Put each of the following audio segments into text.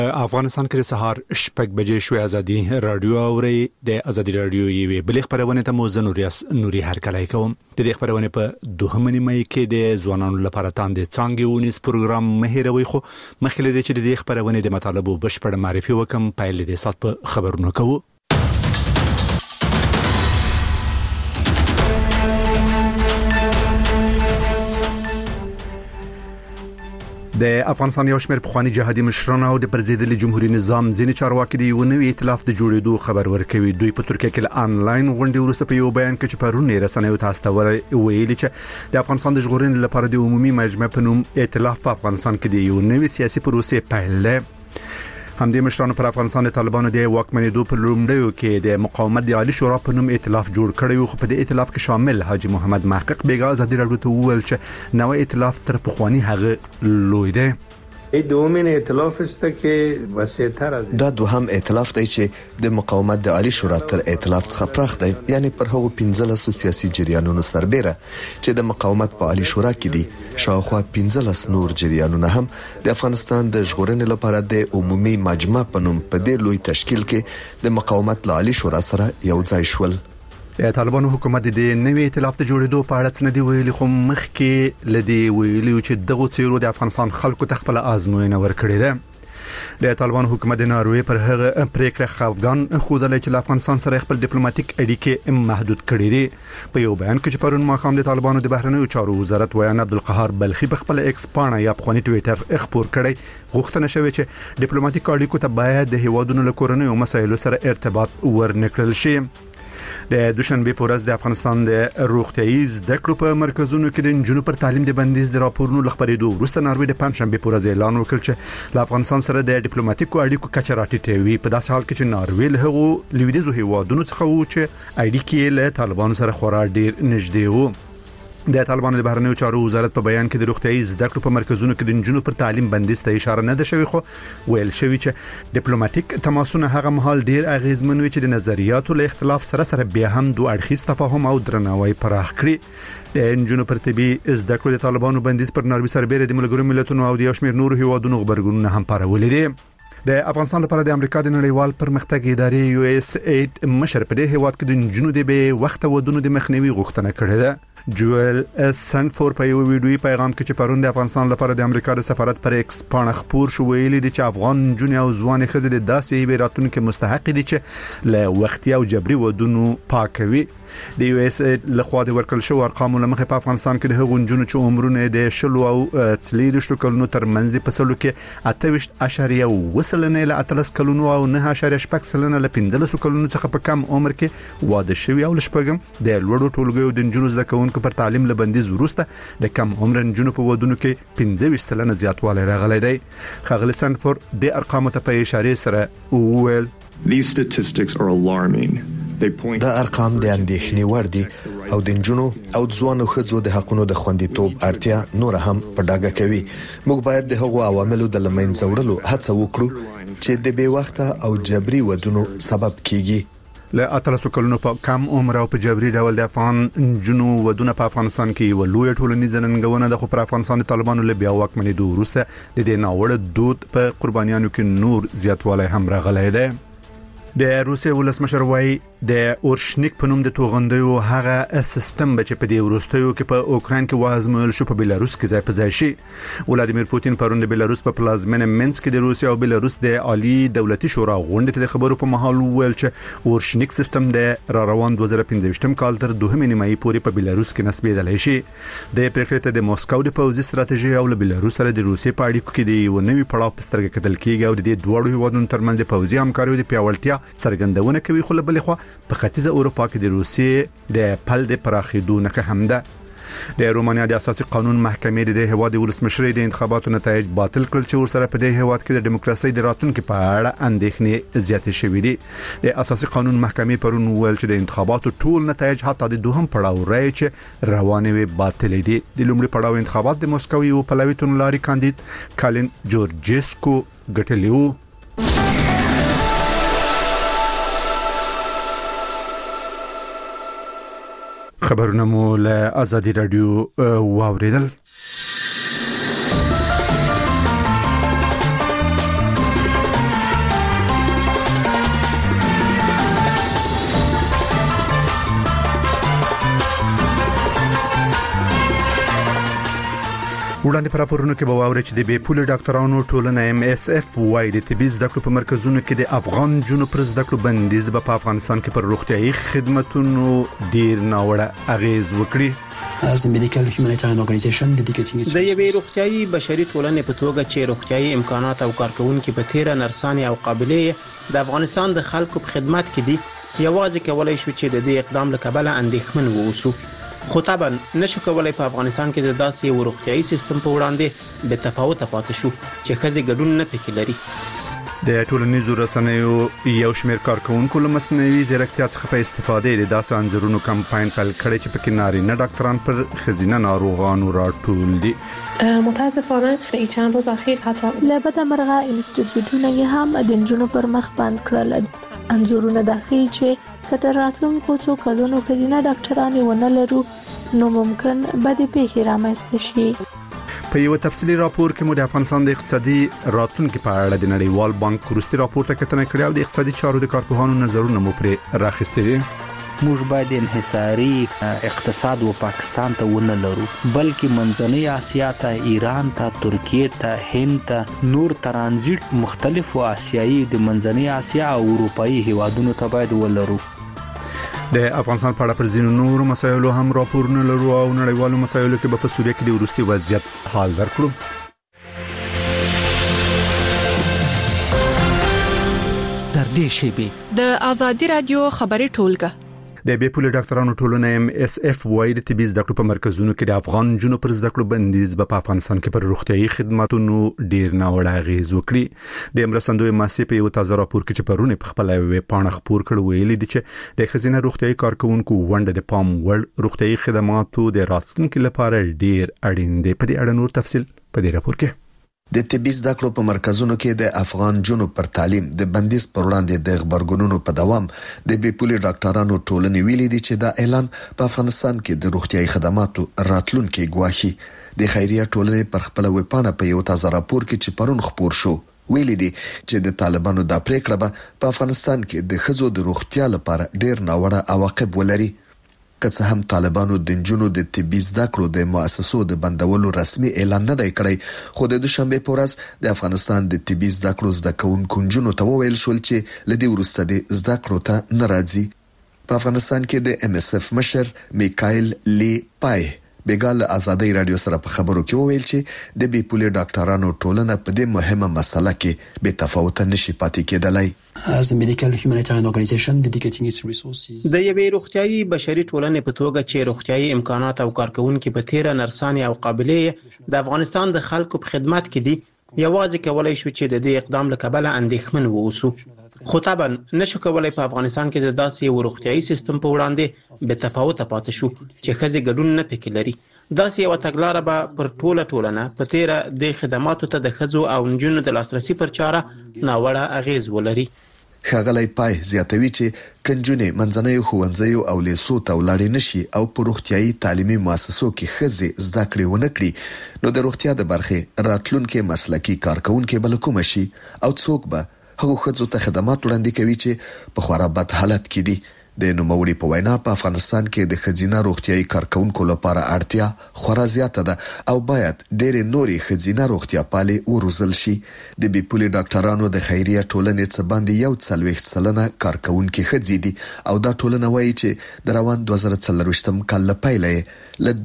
افغانستان کې سهار شپږ بجې شوې ازادي رادیو اوري د ازادي رادیو یوې بلې خبرونه ته موزه نوري هرکلی کوم د دې خبرونه په 2 مې کې د ځوانانو لپاره تاندې څنګه ونیس پروګرام مهیروي خو مخکې د دې خبرونه د مطالبو بشپړ معرفي وکم پایل د سات په خبرونه کوو. د افغانستان یو شمېر پخوانی جهادي مشران او د پرزیدلي جمهوریت نظام ځینې چارواکي د یو نوي ائتلاف د جوړېدو خبر ورکوي. دوی په ترکیه کې آنلاین غونډې وروسته په یو بیان کې چې پرون رسنیو ته استول ویلي چې د افغانستان د ژغورنې لپاره د عمومي مجمع په نوم ائتلاف په افغانستان کې د یو نوي سیاسي پروسې پیل دی. همدې مشرانو پر افغانستان د طالبانو د واکمنېدو په لومړیو کې د مقاومت د عالی شورا په نوم ائتلاف جوړ کړی او په دې ائتلاف کې شامل حاجی محمد محقق بیګا ازادي راډیو ته وویل چې نوې ائتلاف تر پخوانی هغه لوی دی. دومین ائتلاف است که وسیع‌تر از دا دوهم ائتلاف دی چې د مقاومت د عالی شورا تر ائتلاف څخه پراخ دی، یعنی پر هغو 15 سیاسي جریانونو سربېره چې د مقاومت په عالی شورا کې دي. شاوخوا 15 نور جریانونه هم د افغانستان د ژغورنې لپاره د عمومي مجمع په نوم په دې لوی تشکیل کې د مقاومت له عالی شورا سره یو ځای شول. د طالبانو حکومت د نوې ائتلاف د جوړېدو په اړه څه نه دی ویلي، خو مخکې لدی ویلي چې دغه چیرو د افغانستان خلکو ته خپل آزموینه ورکړې ده. د طالبانو حکومت د ناروې پر هغه پریکړه خفګان خوده چې له افغانستان سره خپل ډیپلوماټیک اړیکې محدود کړې دي. په یو بیان کې چې پرون ماښام د طالبانو د بهرنیو چارو وزارت ویان عبدالقهار بلخي په خپل ایکس پاڼه یا پخوانی ټوئیټر خبر کړی، غوښتنه شوې چې ډیپلوماټیک اړیکو ته باید د هیوادونو له کورنیو مسایلو سره ارتباط ورنکړل شي. د دوشنبه په ورځ د افغانستان د روغتیايي زده کړو په مرکزونو کې د نجونو پر تعلیم د بندیز د راپورونو لخبرېدو وروسته ناروې د پنځشنبه په ورځ اعلان وکړ چې له افغانستان سره د ډیپلوماټیکو اړیکو کچه راټیټوي، په داسې حال کې چې ناروې له هغو لویدیځو هیوادونو څخه و چې اړیکې له طالبانو سره خورا ډیر نږدې وو. د طالبانو د بهرنیو چارو وزارت په بیان کې د روغتیايي زده کړو په مرکزونو کې د نجونو پر تعلیم بندیز ته اشاره نه ده شوې، خو ویل شوی چې ډیپلوماټیک تماسونه هغه مهال ډیر اغیزمن وي چې د نظریاتو له اختلاف سره بیا هم دوه اړخیز تفاهم او درناوی پراخ کړي. د نجونو پر طبي زده کړو د طالبانو بندیز پر ناروې سربېره د ملګرو ملتونو او د یو شمېر نورو هیوادونو خبرګونونه هم پارولې دي. د افغانستان لپاره د امریکا د نړیوال پرمختګ ادارې USAID مشر په دې هیواد کې د نجونو د به وخت ودونو د مخنیوي غوښتنه کړې ده. جوئل سنفور په یو ویډیوي پیغام کې چې پرون د افغانستان لپاره د امریکا د سفارت پر ایکس پاڼه خبر شو ویلي دي چې افغان جنۍ او ځوان ښځې د داسې بیراتونکو مستحق دي چې له وختي او جبري ودونو پاکوي. د USAID لخوا د ورکړل شو ارقام لمخې په افغانستان کې د هغو جنونو چې عمرونه د 10 او 30 کلونو ترمنځ د پسلو کې 28.1 له 13 کلونو او 9.8 له 15 کلونو څخه په کم عمر کې واده شوی او لشپږم د لوړو ټولګیو د جنونو زده کوونکو پر تعلیم له بندیز وروسته د کم عمر جنونو په ودونو کې 15% زیاتوالی راغلی دی. خغلی سنفور د ارقامو ته په اشاره سره وویل These statistics are alarming. دا ارقام د اندېښنې وړ دي او د نجونو او ځوانو ښځو د حقونو د خوندیتوب اړتیا نور هم په ډاګه کوي. موږ باید د هغو عواملو د لمنځه وړلو هڅه وکړو چې د بې وخته او جبري ودونو سبب کیږي. له 13 کلونو په کم عمر او په جبري ډول د افغان جنو ودونه په افغانستان کې یو لوی ټولنیزه ننګونه د خو پر افغانستان د طالبانو له بیا واکمنېدو وروسته د دې ناوړه دود په قربانیانو کې نور زیاتوالی هم راغلی دی. د روسیې ولسمشر وايي د اورشنیک په نوم د توغندیو هغه سیستم چې په دې وروستیو کې په اوکران کې وازمول شو په بیلاروس کې ځای په ځای شي. ولادیمیر پوتین پرون د بیلاروس په پلازمینه مینسک کې د روسیې او بیلاروس د عالی دولتي شورا غونډې ته د خبرو په مهال ویل چې اورشنیک سیستم د روان 2015 کال تر 2 نیمایي پورې په بیلاروس کې نسبېدلی شي. د پریکړې ته د موسکو د پوځي ستراتیژي او له بیلاروس سره د روسیې په اړیکو کې د یو نوي پړاو په سترګه کتل کیږي او د دې دوه هیوادونو ترمنځ د پوځي همکاریو د پیاوړتیا څرګندونه کوي. خو له بلې خوا په ختیځه اروپا کې د روسیې د پل د پراخېدو نښه هم ده. د رومانیا د اساسي قانون محکمې د هیواد ولسمشر د انتخاباتو نتایج باطل کړل چې ورسره په دې هیواد کې د دیموکراسي د راتلونکو په اړه اندېښنې زیاتې شوې دي. د اساسي قانون محکمې پرون ویل چې د انتخاباتو ټول نتایج حتی د دوهم پړاو راي چې روانې وي باطل دي. د لومړي پړاو انتخابات د موسکو یو پلوي تونلاري کاندید کالین جورجیسکو ګټلی وو. خبرونه مو له ازادي رادیو واوریدل. وړاندې پر راپورونو کې به واوري چې د بي پولي ډاکټرانو ټولنه MSF وايي د طبي زده کړو په مرکزونو کې د افغان جنو پر زده کړو بندیز په افغانستان کې پر روغتيایي خدماتونو ډیر ناوړه اغیز وکړي. As the medical humanitarian organization dedicating its د یوې روغتيایي بشري ټولنې په توګه چې روغتيایي امکانات او کارکونکو په تیره نرسانې او قابلیت د افغانستان د خلکو په خدمت کې دي یوازې کولای شو چې د دې اقدام له کبله اندېښمن ووسو. خو طبعا نشو کولای په افغانستان کې د داسې یو روغتيایي سیستم په وړاندې به تفاوت پاتې شو چې ښځې ګډون نه پکې لري. د ټولنیزو رسنیو یو شمېر کارکونکو له مصنوعي ځیرکتیا څخه په استفادې د داسې انځورونو کمپاین پیل کړی چې پکې نارینه ډاکټران پر ښځینه ناروغانو راټول دي. متاسفانه په چند روز اخیر حتی لبد مرغه انسټیټیوټونه یې هم د جنونو پر مخ بند کړل. انځورونه د ښځې چې کله راتلونکو څو کلونو ښځینه ډاکټرانې ونه لرو نو ممکن بدې پیښې رامنځته شي. په یو تفصیلی راپور کې مو د افغانستان د اقتصادي راتلونکو په اړه د نړیوال بانک وروستي راپور ته کتنه کړې او د اقتصادي چارو د کارپوهانو نظرونه مو پرې راخستې دي. موږ باید انحصاري اقتصاد و پاکستان ته ونه لرو بلکې منځنۍ آسیا ته، ایران ته، ترکیه ته، هند ته، نور ترانزیت مختلفو آسیایي د منځنۍ آسیا او اروپאי هیوادونو ته باید ولرو. د افغانستان په اړه پر ځینو نورو مسایلو هم راپورونه لرو او نړیوالو مسایلو کې به په سوریه کې د وروستي وضعیت حال درکړو. در دې شیبه د آزادي رادیو خبري ټولګه د بي پولي ډاکټرانو ټولنه MSF وايي د طبي زده کړو په مرکزونو کې د افغان جنو پر زده کړو بندیز په افغانستان کې پر روغتيایي خدماتونو ډیر ناوړه اغیز وکړي. د امرسندوی ماسي په یو تازه راپور کې چې پرونه په خپل ویب پاڼه خبر کړ ویلي دي چې د خزینه روغتيایي کارکونکو ونده د پام وړ روغتيایي خدماتو د راتلونکو لپاره ډیر اړین دي. په دې اړه نور تفصيل په دې راپور کې. د طبي زده کړو په مرکزونو کې د افغان جنو پر تعلیم د بندیز پر وړاندې د خبرګونونو په دوام د بي پولي ډاکټرانو ټولنې ویلي دي چې دا اعلان په افغانستان کې د روغتيایي خدماتو راتلونکي ګواښي. د خیریه ټولنې پر خپل ویب پاڼه په یو تازه راپور کې چې پرون خبر شو ویلي دي چې د طالبانو د پریکړه په افغانستان کې د ښځو د روغتیا لپاره ډیر ناوړه عواقب ولري. که څه هم طالبانو د جنونو د طبي زده کړو د مؤسسو د بندولو رسمي اعلان نه دی کړی خو د دوشنبه په ورځ د افغانستان د طبي زده کړو زده کوونکو جنونو ته وویل شول چې لدی ورسته د زده کړو ته ناراضي. په افغانستان کې د MSF مشر میکایل لی پای بیګال آزادي رادیو سره په خبرو کې وویل چې د بي پولي ډاکټرانو ټولنه په دې مهمه مسله کې به تفاوت نشي پاتې کېدلای. As a medical humanitarian organization dedicating its resources د یوې روغتيایي بشري ټولنې په توګه چې روغتيایي امکانات او کارکونکو په تیره نرسانې او قابلیت د افغانستان د خلکو په خدمت کې دي یوازې کولای شو چې د دې اقدام له کبله اندېښمن ووسو. خو طبعا نشو کولای په افغانستان کې د داسې یو روغتيایي سیستم په وړاندې به تفاوت پاتې شو چې ښځې ګډون نه پکې لري. داسې یو تګلاره به پر ټوله ټولنه په تیره د خدماتو ته د ښځو او نجونو د لاسرسي پر چاره ناوړه اغیز ولري. ښاغلی پای زیاتوي چې کنجونې منځنۍ ښوونځیو او لیسو ته ولاړې نشي او په روغتيایي تعلیمي مؤسسو کې ښځې زده کړې ونه کړي نو د روغتیا د برخې راتلونکي مسلکي کارکونکو بل کوم شي او څوک به هغه ښځو ته خدمات وړاندې کوي چې په خورا بد حالت کې دي. د نوموړي په وینا په افغانستان کې د ښځینه روغتيایي کارکونکو لپاره اړتیا خورا زیاته ده او باید ډېر نوري ښځینه روغتیا پالي وروزل شي. د بي پولي ډاکټرانو د خیریه ټولنې څخه باندې 40% کارکونکو ښځې دي او دا ټولنه وایي چې د روان 2024 کال لپاره له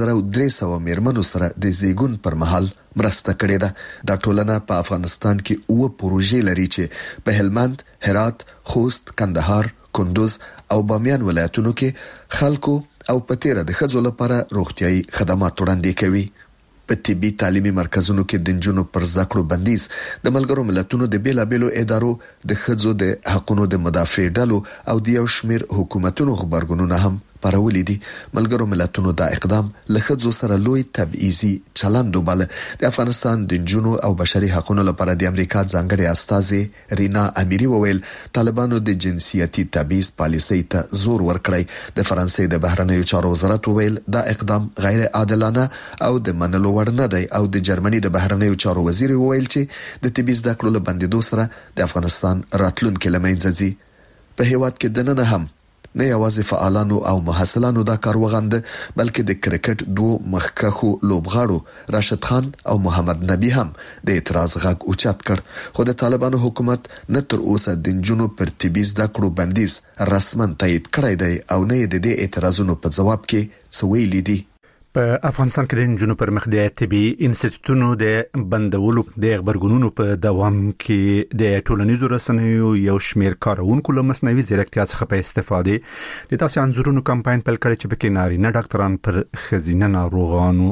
2300 میرمنو سره د زیګون پر مهال مرسته کړې ده. دا ټولنه په افغانستان کې 9 پروژې لري چې په هلمند، هرات، خوست، کندهار، کندوز او بامیان ولایتونو کې خلکو او پتیره د ښځو لپاره روغتيایي خدمات وړاندې کوي. په طبي تعلیمي مرکزونو کې د جنونو پر زده کړو بندیز د ملګرو ملتونو د بیلابېلو ادارو د ښځو د حقوقو د مدافع ډلو او د یو شمېر حکومتونو خبرګونونه هم پرولې دي. ملګرو ملتونو دا اقدام له ښځو سره لوی تبعیضي چلند وباله. د افغانستان د جنونو او بشري حقوقو لپاره د امریکا ځانګړي استاذ رینا امیری وویل طالبانو د جنسیتي تبعیض پالیسۍ ته زور ورکړی. د فرانسې د بهرنیو چارو وزارت وویل دا اقدام غیر عادلانه او د منلو وړ نه دی او د جرمني د بهرنیو چارو وزیر وویل چې د طبي زده کړو له بندیدو سره د افغانستان راتلونکي لمنځه ځي. په هیواد کې دننه هم نه یوازې فعالانو او محصلانو دا کار وغنده بلکې د کرکټ دوه مخکخو لوبغاړو راشد خان او محمد نبی هم د اعتراض غږ اوچت کړ خو د طالبانو حکومت نه تر اوسه د جنونو پر طبي زده کړو بندیز رسماً تایید کړی دی او نه د دې اعتراضونو په جواب کې څه ویلي دي. په افغانستان کې د جنونو پر مخ د طبي انسټیټوټونو د بندولو د خبرګونونو په دوام کې د ټولنیزو رسنیو یو شمېر کارونکو له مصنوعي ځیرکتیا څخه په استفاده د تاسو انځورونو کمپاین پیل کړی چې په کې نارینه ډاکټران پر خزینه ناروغانو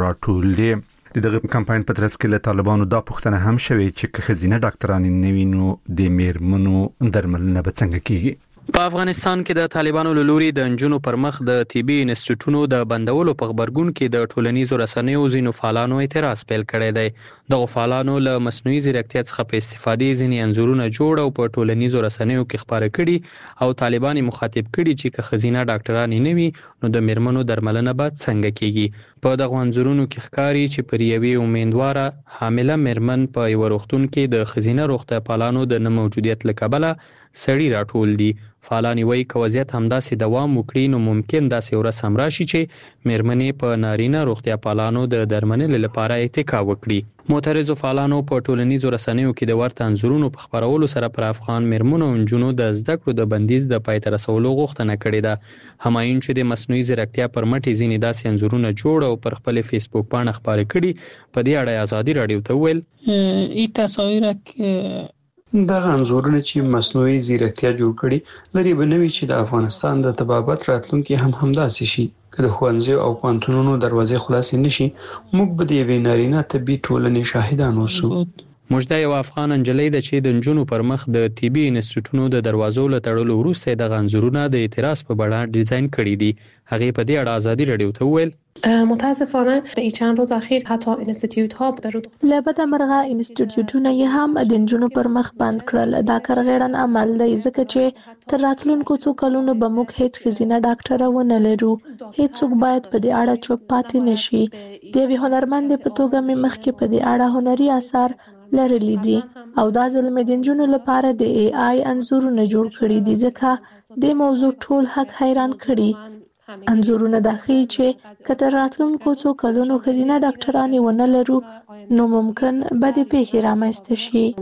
راټول دي دغه کمپاین په ترڅ کې له طالبانو دا پوښتنه هم شوې چې خزینه ډاکټران نوینو د میرمنو درملنه به څنګه کیږي. په افغانستان کې د طالبانو له لوري د انجونو پر مخ د طبي انسټیټوټونو د بندولو په خبرګون کې د ټولنیزو رسنیو ځینو فعالانو اعتراض پیل کړی دی. دغه فعالانو له مصنوعي ځیرکتیا څخه په استفادې ځینې انځورونه جوړ او په ټولنیزو رسنیو کې خبرې کړي او طالبان مخاطب کړي چې که خزینه ډاکټران نه وي نو د میرمنو درملنه به څنګه کیږي. په دغه انځورونو کې ښکاري چې پر یوې امیندواره حامله میرمن په یو روغتون کې د خزینه روغتیا پالانو د نه موجودیت له کبله سړی راټول دي. فعالان وایي که وضعیت همداسې دوام وکړي نو ممکن داسې ورځ هم راشي چې میرمنې په نارینه روغتیا پالانو د درملنې لپاره اتکا وکړي. معترضو فعالانو په ټولنیزو رسنیو کې د ورته انځورونو په خبرولو سره پر افغان میرمنو او نجونو د زده کړو د بندیز د پای ته رسولو غوښتنه کړې ده. همایون چې د مصنوعي ځیرکتیا پر مټ ځینې داسې انځورونه جوړ او پر خپل فیسبوک باندې خبرې کړي په دې اړه ازادي رادیو ته ویل این تصاویر که دغه انځورونه چې مصنوعي ځیرکتیا جوړ کړي لري بنوي چې د افغانستان د طبابت راتلونکي هم همداسې شي. که د ښوونځیو او پوهنتونونو دروازې خلاصې نشي موږ به د یوې نارینه طبي ټولنې شاهدان اوسو. مجده یو افغان انجلۍ ده چې د نجونو پر مخ د طبي انسټیټوټونو د دروازو له تړلو وروسته د انځورونه د اعتراض په بڼه ډیزاین کړي دي. هغه په دې اړه ازادي رادیو ته ویل متاسفانه به این چند روز اخیر حتی انستیتیوت ها برود لبد مرغه انستیتیوټونه یې هم د نجونو پر مخ بند کړل. دا کارغړن عمل دی ځکه چې تر راتلونکو څو کلونو به موږ هیڅ خزینه ډاکټره ونه لرو. هیڅوک باید په دې اړه چوپ پاتې نشي. د یوې هنرمند په توګه مې مخکې په دې اړه هنري اثار لرلي دي او دا ځل مې د نجونو لپاره د ای آی انځورونه جوړ کړي دي ځکه د موضوع ټول حق حیران کړي. انځورونه دا ښیي چې که تر راتلونکو څو کلونو ښځینه ډاکټرانې ونه لرو نو ممکن بدې پیښې رامنځته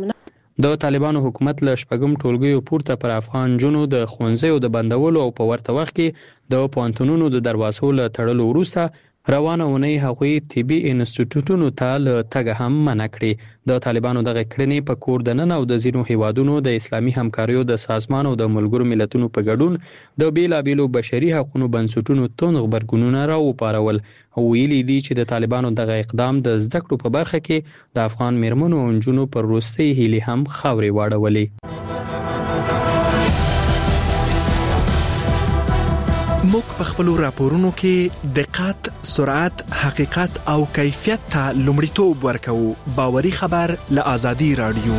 شي. د طالبانو حکومت له شپږم ټولګیو پورته پر افغان نجونو د ښوونځیو د بندولو او په ورته وخت کې د پوهنتونونو د دروازو له تړلو وروسته روانه اونۍ هغوی طبي انسټیټوټونو ته له تګه هم منع کړي. د طالبانو دغه کړنې په کور دننه او د ځینو هیوادونو د اسلامي همکاریو د سازمان او د ملګرو ملتونو په ګډون د بیلابیلو بشري حقوقو بنسټونو توند غبرګونونه راوپارول او ویلي دي چې د طالبانو دغه اقدام د زده کړو په برخه کې د افغان میرمنو او نجونو پر وروستۍ هیلې هم خاورې واړولې. موږ په خپلو راپورونو کې دقت، سرعت، حقیقت او کیفیت ته لومړیتوب ورکوو. باوري خبر له آزادي رادیو.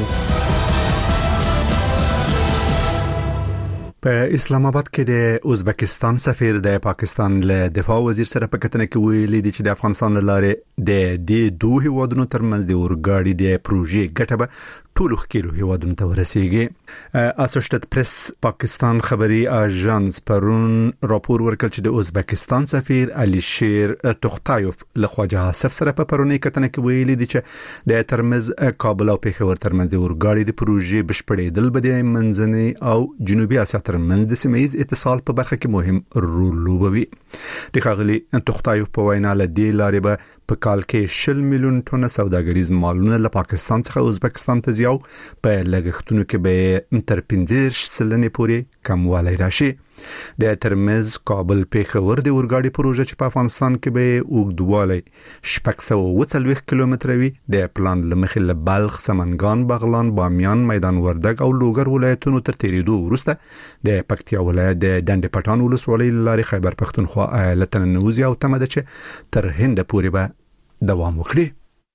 په اسلام آباد کې د ازبکستان سفیر د پاکستان له دفاع وزیر سره په کتنه کې ویلي دي چې د افغانستان لاره د دې دوه هیوادونو ترمنځ د اورګاډي د پروژې ګټه به ټولو ښکیلو هیوادونو ته ورسیږي. اسوشییټډ پریس پاکستان خبري اژانس پرون راپور ورکړ چې د ازبکستان سفیر علي شیر توختایوف له خواجه آصف سره په پرونی کتنه کې ویلي دي چې د ترمز کابل او پېښور ترمنځ د اورګاډي د پروژې بشپړېدل به د منځنۍ او جنوبي اسیا ترمنځ د سیمه‌ایز اتصال په برخه کې مهم رول لوبوي. د ښاغلي توختایوف په وینا له دې لارې به په کال کې 10 میلیون ټنه سوداګریز مالونه له پاکستان څخه ازبکستان ته ځي او په لګښتونو کې به تر 15% پورې کموالی راشي. د ترمز کابل پېښور د اورګاډي پروژه چې په افغانستان کې به اوږدوالی 640 کیلومتره وي د پلان لمخې له بلخ، سمنګان، بغلان، بامیان، میدان وردګ او لوګر ولایتونو تر تیریدو وروسته د پکتیا ولایت د ډنډ پټان ولسوالۍ لارې خیبر پښتونخوا ایالت ننوځي او تمه ده چې تر هند پورې به دوام وکړي.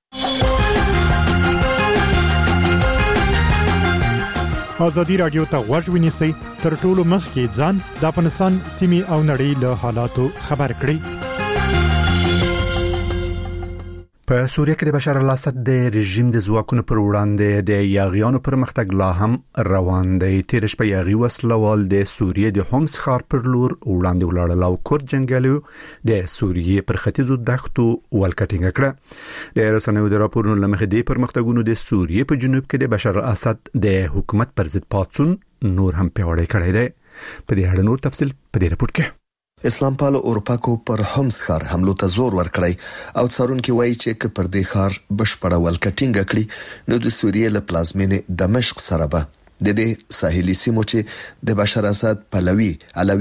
آزادی رادیو ته غوږ ونیسئ تر ټولو مخکې ځان د افغانستان سیمې او نړۍ له حالاتو خبر کړئ. په سوریه کې د بشار الاسد د رژیم د ځواکونو پر وړاندې د یاغیانو پرمختګ لا هم روان دی. تیر شپه یاغي وسلوال د سوریه د هومس ښار پر لور وړاندې ولاړل او کورد جنګیالیو د سوریه پر ختیځو دښتو ولکټینګ کړه. د رسنیو د راپورونو له مخې د پرمختګونو د سوریه په جنوب کې د بشار الاسد د حکومت پر ضد پاڅون نور هم پیاوړی کړی دی. په دې اړه نور تفصیل په دې راپور کې. اسلام پالو اروپاکو پر هومس ښار حملو ته زور ورکړی او څارونکو وایي چې که پر دې ښار بشپړه ولکټینګ کړي نو د سوریه له پلازمینې دمشق سره به د دې ساحلي سیمو چې د بشار اسد علوي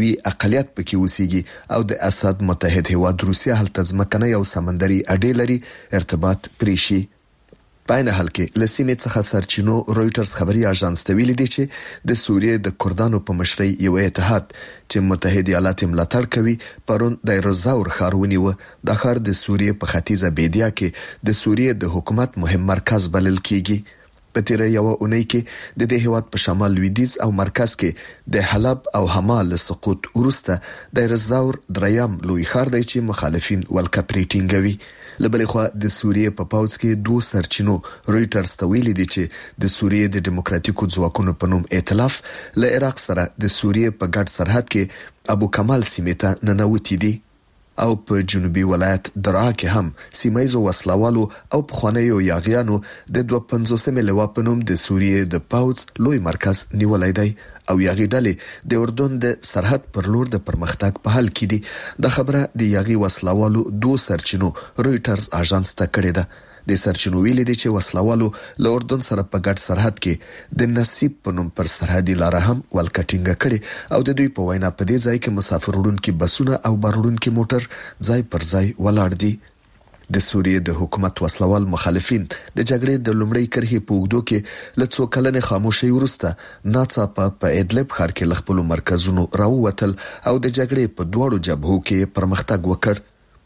اقلیت پکې اوسېږي او د اسد متحد هیواد روسیه هلته ځمکنی او سمندري اډې لري ارتباط پریشي. پاینه حال کې لسیمې څخه سرچینو رويټرز خبري اژانس ته ویلي دي چې د سوریه د کردانو په مشرۍ یو اتحاد چې متحده ایالات ملاتړ کوي پرون د رزاور ښار ونیو. د ښار د سوریه په ختیځه بیدیا کې د سوریه د حکومت مهم مرکز بلل کیږي. په تیر یو اونۍ کې د دې هیواد په شمال لویدیځ او مرکز کې د حلب او حما له سقوط وروسته د رزاور دریم لوی ښار دی چې مخالفین ولکپریټینګوي. لبلې خو د سوریه په پاوڅ کې دوه سرچینو رويټرز ته ویلي دي چې د سوریه د دیموکراتیکو ځواکونو په نوم ائتلاف له عراق سره د سوریه په ګډ سرحد کې ابو کمال سیمې ته ننوتي دي او په جنوبي ولایت درعا کې هم سیمایزو وسلوالو او پخوانیو یاغیانو د 250 لوا په نوم د سوریه د پاوڅ لوی مرکز نیولای دی او یاغي ډلې د اردن د سرحد پر لور د پرمختګ په حال کې دي. د خبره د یاغي وسلوالو دوه سرچینو رويټرز اژانس ته کړې ده. د سرچینو ویلي دي چې وسلوالو له اردن سره په ګډ سرحد کې د نصیب په نوم پر سرحدي لار هم ولکټینګ کړي او د دوی په وینا په دې ځای کې مسافر وړونکي بسونه او بار وړونکي موټر ځای پر ځای ولاړ دي. د سوریه د حکومت وسلوال مخالفین د جګړې د لومړۍ کرښې په اوږدو کې له څو کلنې خاموشۍ وروسته ناڅاپه په ادلب ښار کې له خپلو مرکزونو راووتل او د جګړې په دواړو جبهو کې پرمختګ وکړ.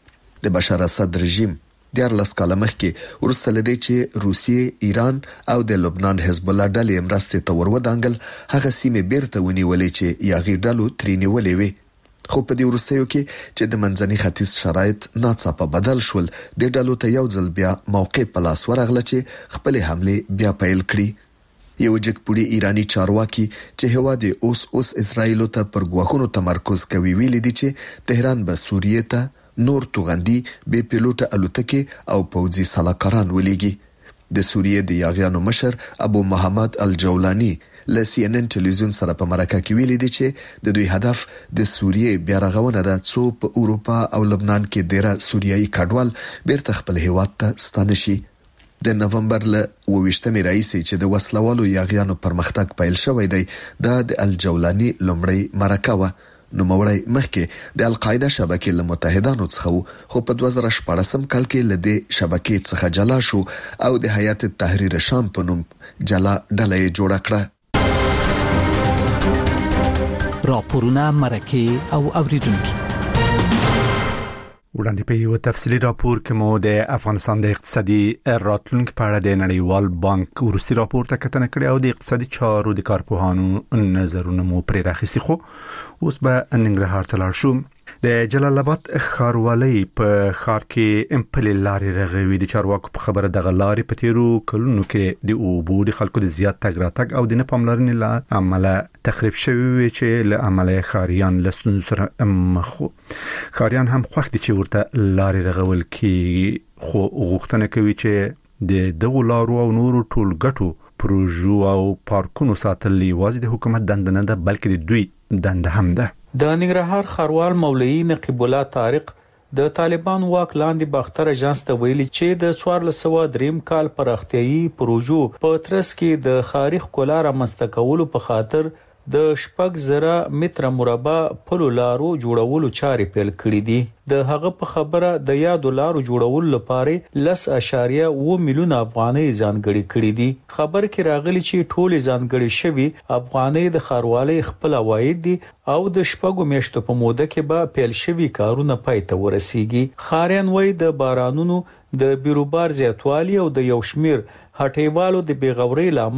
د بشار اسد رژیم 14 کاله مخکې وروسته لدی چې روسیې، ایران او د لبنان حزب الله ډلې مرستې ته ورودانګل هغه سیمې بیرته ونیولې چې یاغي ډلو ترې نیولې وي. خو په دې وروستیو کې چې د منځني ختیځ شرایط ناڅاپه بدل شول د ډلو ته یو ځل بیا موقع په لاس ورغله چې خپل حمله بیا پیل کړي. یو جګپوړي ایرانی چارواکي چې هواد اوس اسرائیل ته پر غواخونو تمرکز کوي ویلي دي چې تهران به سوریه ته نور توغندي بې پیلوټه الوتکې او پوځي سلاکاران ولېږي. د سوریه د یاغیانو مشر ابو محمد الجولانی له سی ان ان ټلویزیون سره په مرکه کې ویلي دي چې د دوی هدف د سوریه بیا رغونه ده څو په اروپا او لبنان کې ډیره سوریایي کډوال بیرته خپل هیواد ته ستانه شي. د نومبر له 28مې راځي چې د وسلوالو یاغیانو پرمختګ پیل شوی دی. د الجولانی لومړی مرکه و. نو موړی مخکې د القاعده شبکې له متحدانو څخه خو په 2014 کال کې لدې شبکې څخه جلا شو او د حیات تحریر شام په نوم جلا ډله جوړه کړه. راپورونه مرکه او اوریدونکو وړاندې په یو تفصیلی راپور کې مو د افغانستان د اقتصادي راتلونکو په اړه د نړیوال بانک ورستي راپور ته کتنه کړې او د اقتصادي چارو د کارپوهانو نظرونه مو پرې راخستي. خو اوس به ننګرهار ته لاړ شو. د جلال آباد ښاروالۍ په ښار کې امپل لارې رغوي. د چارواکو په خبره دغه لارې په تیرو کلونو کې د اوبو د خلکو د زیات تګ راتګ او د نه پاملرنې له امله تخریب شوی وي چې له امله ښاریان له ستونزو سره مخ وو. ښاریان هم خوښ دي چې ورته لارې رغول کیږي خو غوښتنه کوي چې د دغو لارو او نورو ټولګټو پروژو او پارکونو ساتل یوازې د حکومت دنده نه ده بلکې د دوی دنده هم ده. د ننګرهار ښاروال مولوي نقیب الله طارق د طالبان واک لاندې باختر اژانس ته ویلي چې د 1403 کال پراختیايي پروژو په ترڅ کې د ښاري ښکلا رامنځته کولو په خاطر د 6000 متر مربع پلو لارو جوړولو چارې پیل کړې دي. د هغه په خبره د یادو لارو جوړولو لپاره 10.2 میلیون افغانۍ ځانګړي کړې دي. خبر کې راغلي چې ټول ځانګړي شوی افغانۍ د ښاروالۍ خپل عواید دي او د شپږو میاشتو په موده کې به پیل شوی کارونه پای ته ورسیږي. خاریان وای د بارانونو د بیروبار زیاتوالی او د یو شمیر هټیوالو د بیغوري لامل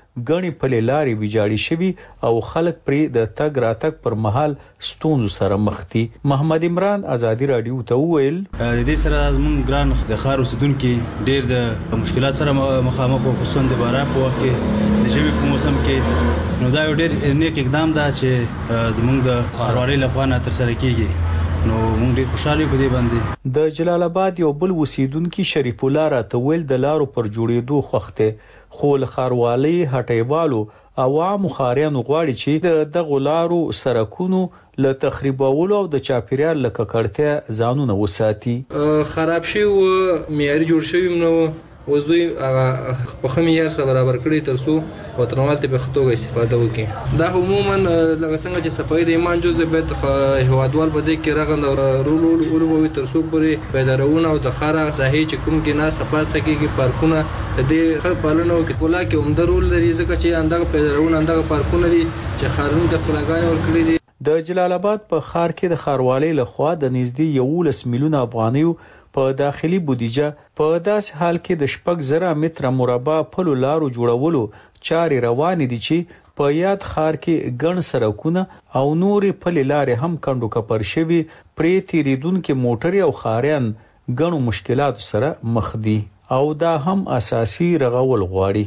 غني پلې لارې ویجاړې شوي او خلک پرې د تګ راتګ پر مهال ستونزو سره مخ دي. محمد عمران ازادي رادیو ته وویل د دې سره زموږ ګران د ښار اوسیدونکو ډېر د مشکلات سره مخامخ او خصوصا د باران په وخت کې د ژمي په موسم کې نو دا یو ډېر نیک اقدام ده چې زموږ د ښاروالۍ لخوا نه ترسره کیږي. نو موږ ډېر خوشاله یو په دې باندې. د جلال آباد یو بل اوسیدونکو شریف الله راته ویل د لارو پر جوړېدو خوخته خو ښاروالۍ هټیوالو عوام خاریانو غواړي چې د غلارو سرکونو له تخریبولو او د چاپیریال له ککړتیا ځانونه وساتي. خراب شي او معیاري جوړ شوی نو اوس دوی په خمیار سره برابر کړی ترڅو وطنوال ته په خطوګه استفاده وکړي. دا عموما لکه څنګه چې صفای د ایمان جزء به هوادوال بده کې رغند او رول وي ترڅو پرې پیدارونه او د خارا صحیح چې کوم کې نه صفاسته کېږي پارکونه د دې خل پالنو کې کولا کې عمده رول لري ځکه چې اندغه پیدارونه اندغه پارکونه دي چې خارون د خلاګان ورکړي دي. د جلال آباد په ښار کې د ښاروالۍ لخوا د نږدې 11 میلیون افغانیو په داخلي بودیجه په داسې حال کې د 6000 متره مربع پلو لارو جوړولو چارې روانې دي چې په یاد ښار کې ګڼ سرکونه او نورې پلې لارې هم کندو کپر شوي پرې تیریدونکو موټر او خاریان ګڼو مشکلاتو سره مخ دي او دا هم اساسي رغول غواړي.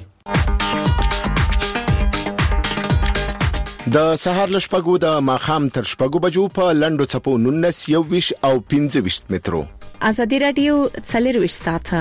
د سهار لشپګو د ماخام تر شپګو بجو په لندو چپو 19 21 او 25 مترو. ازادي رادیو څلرويش ساعته.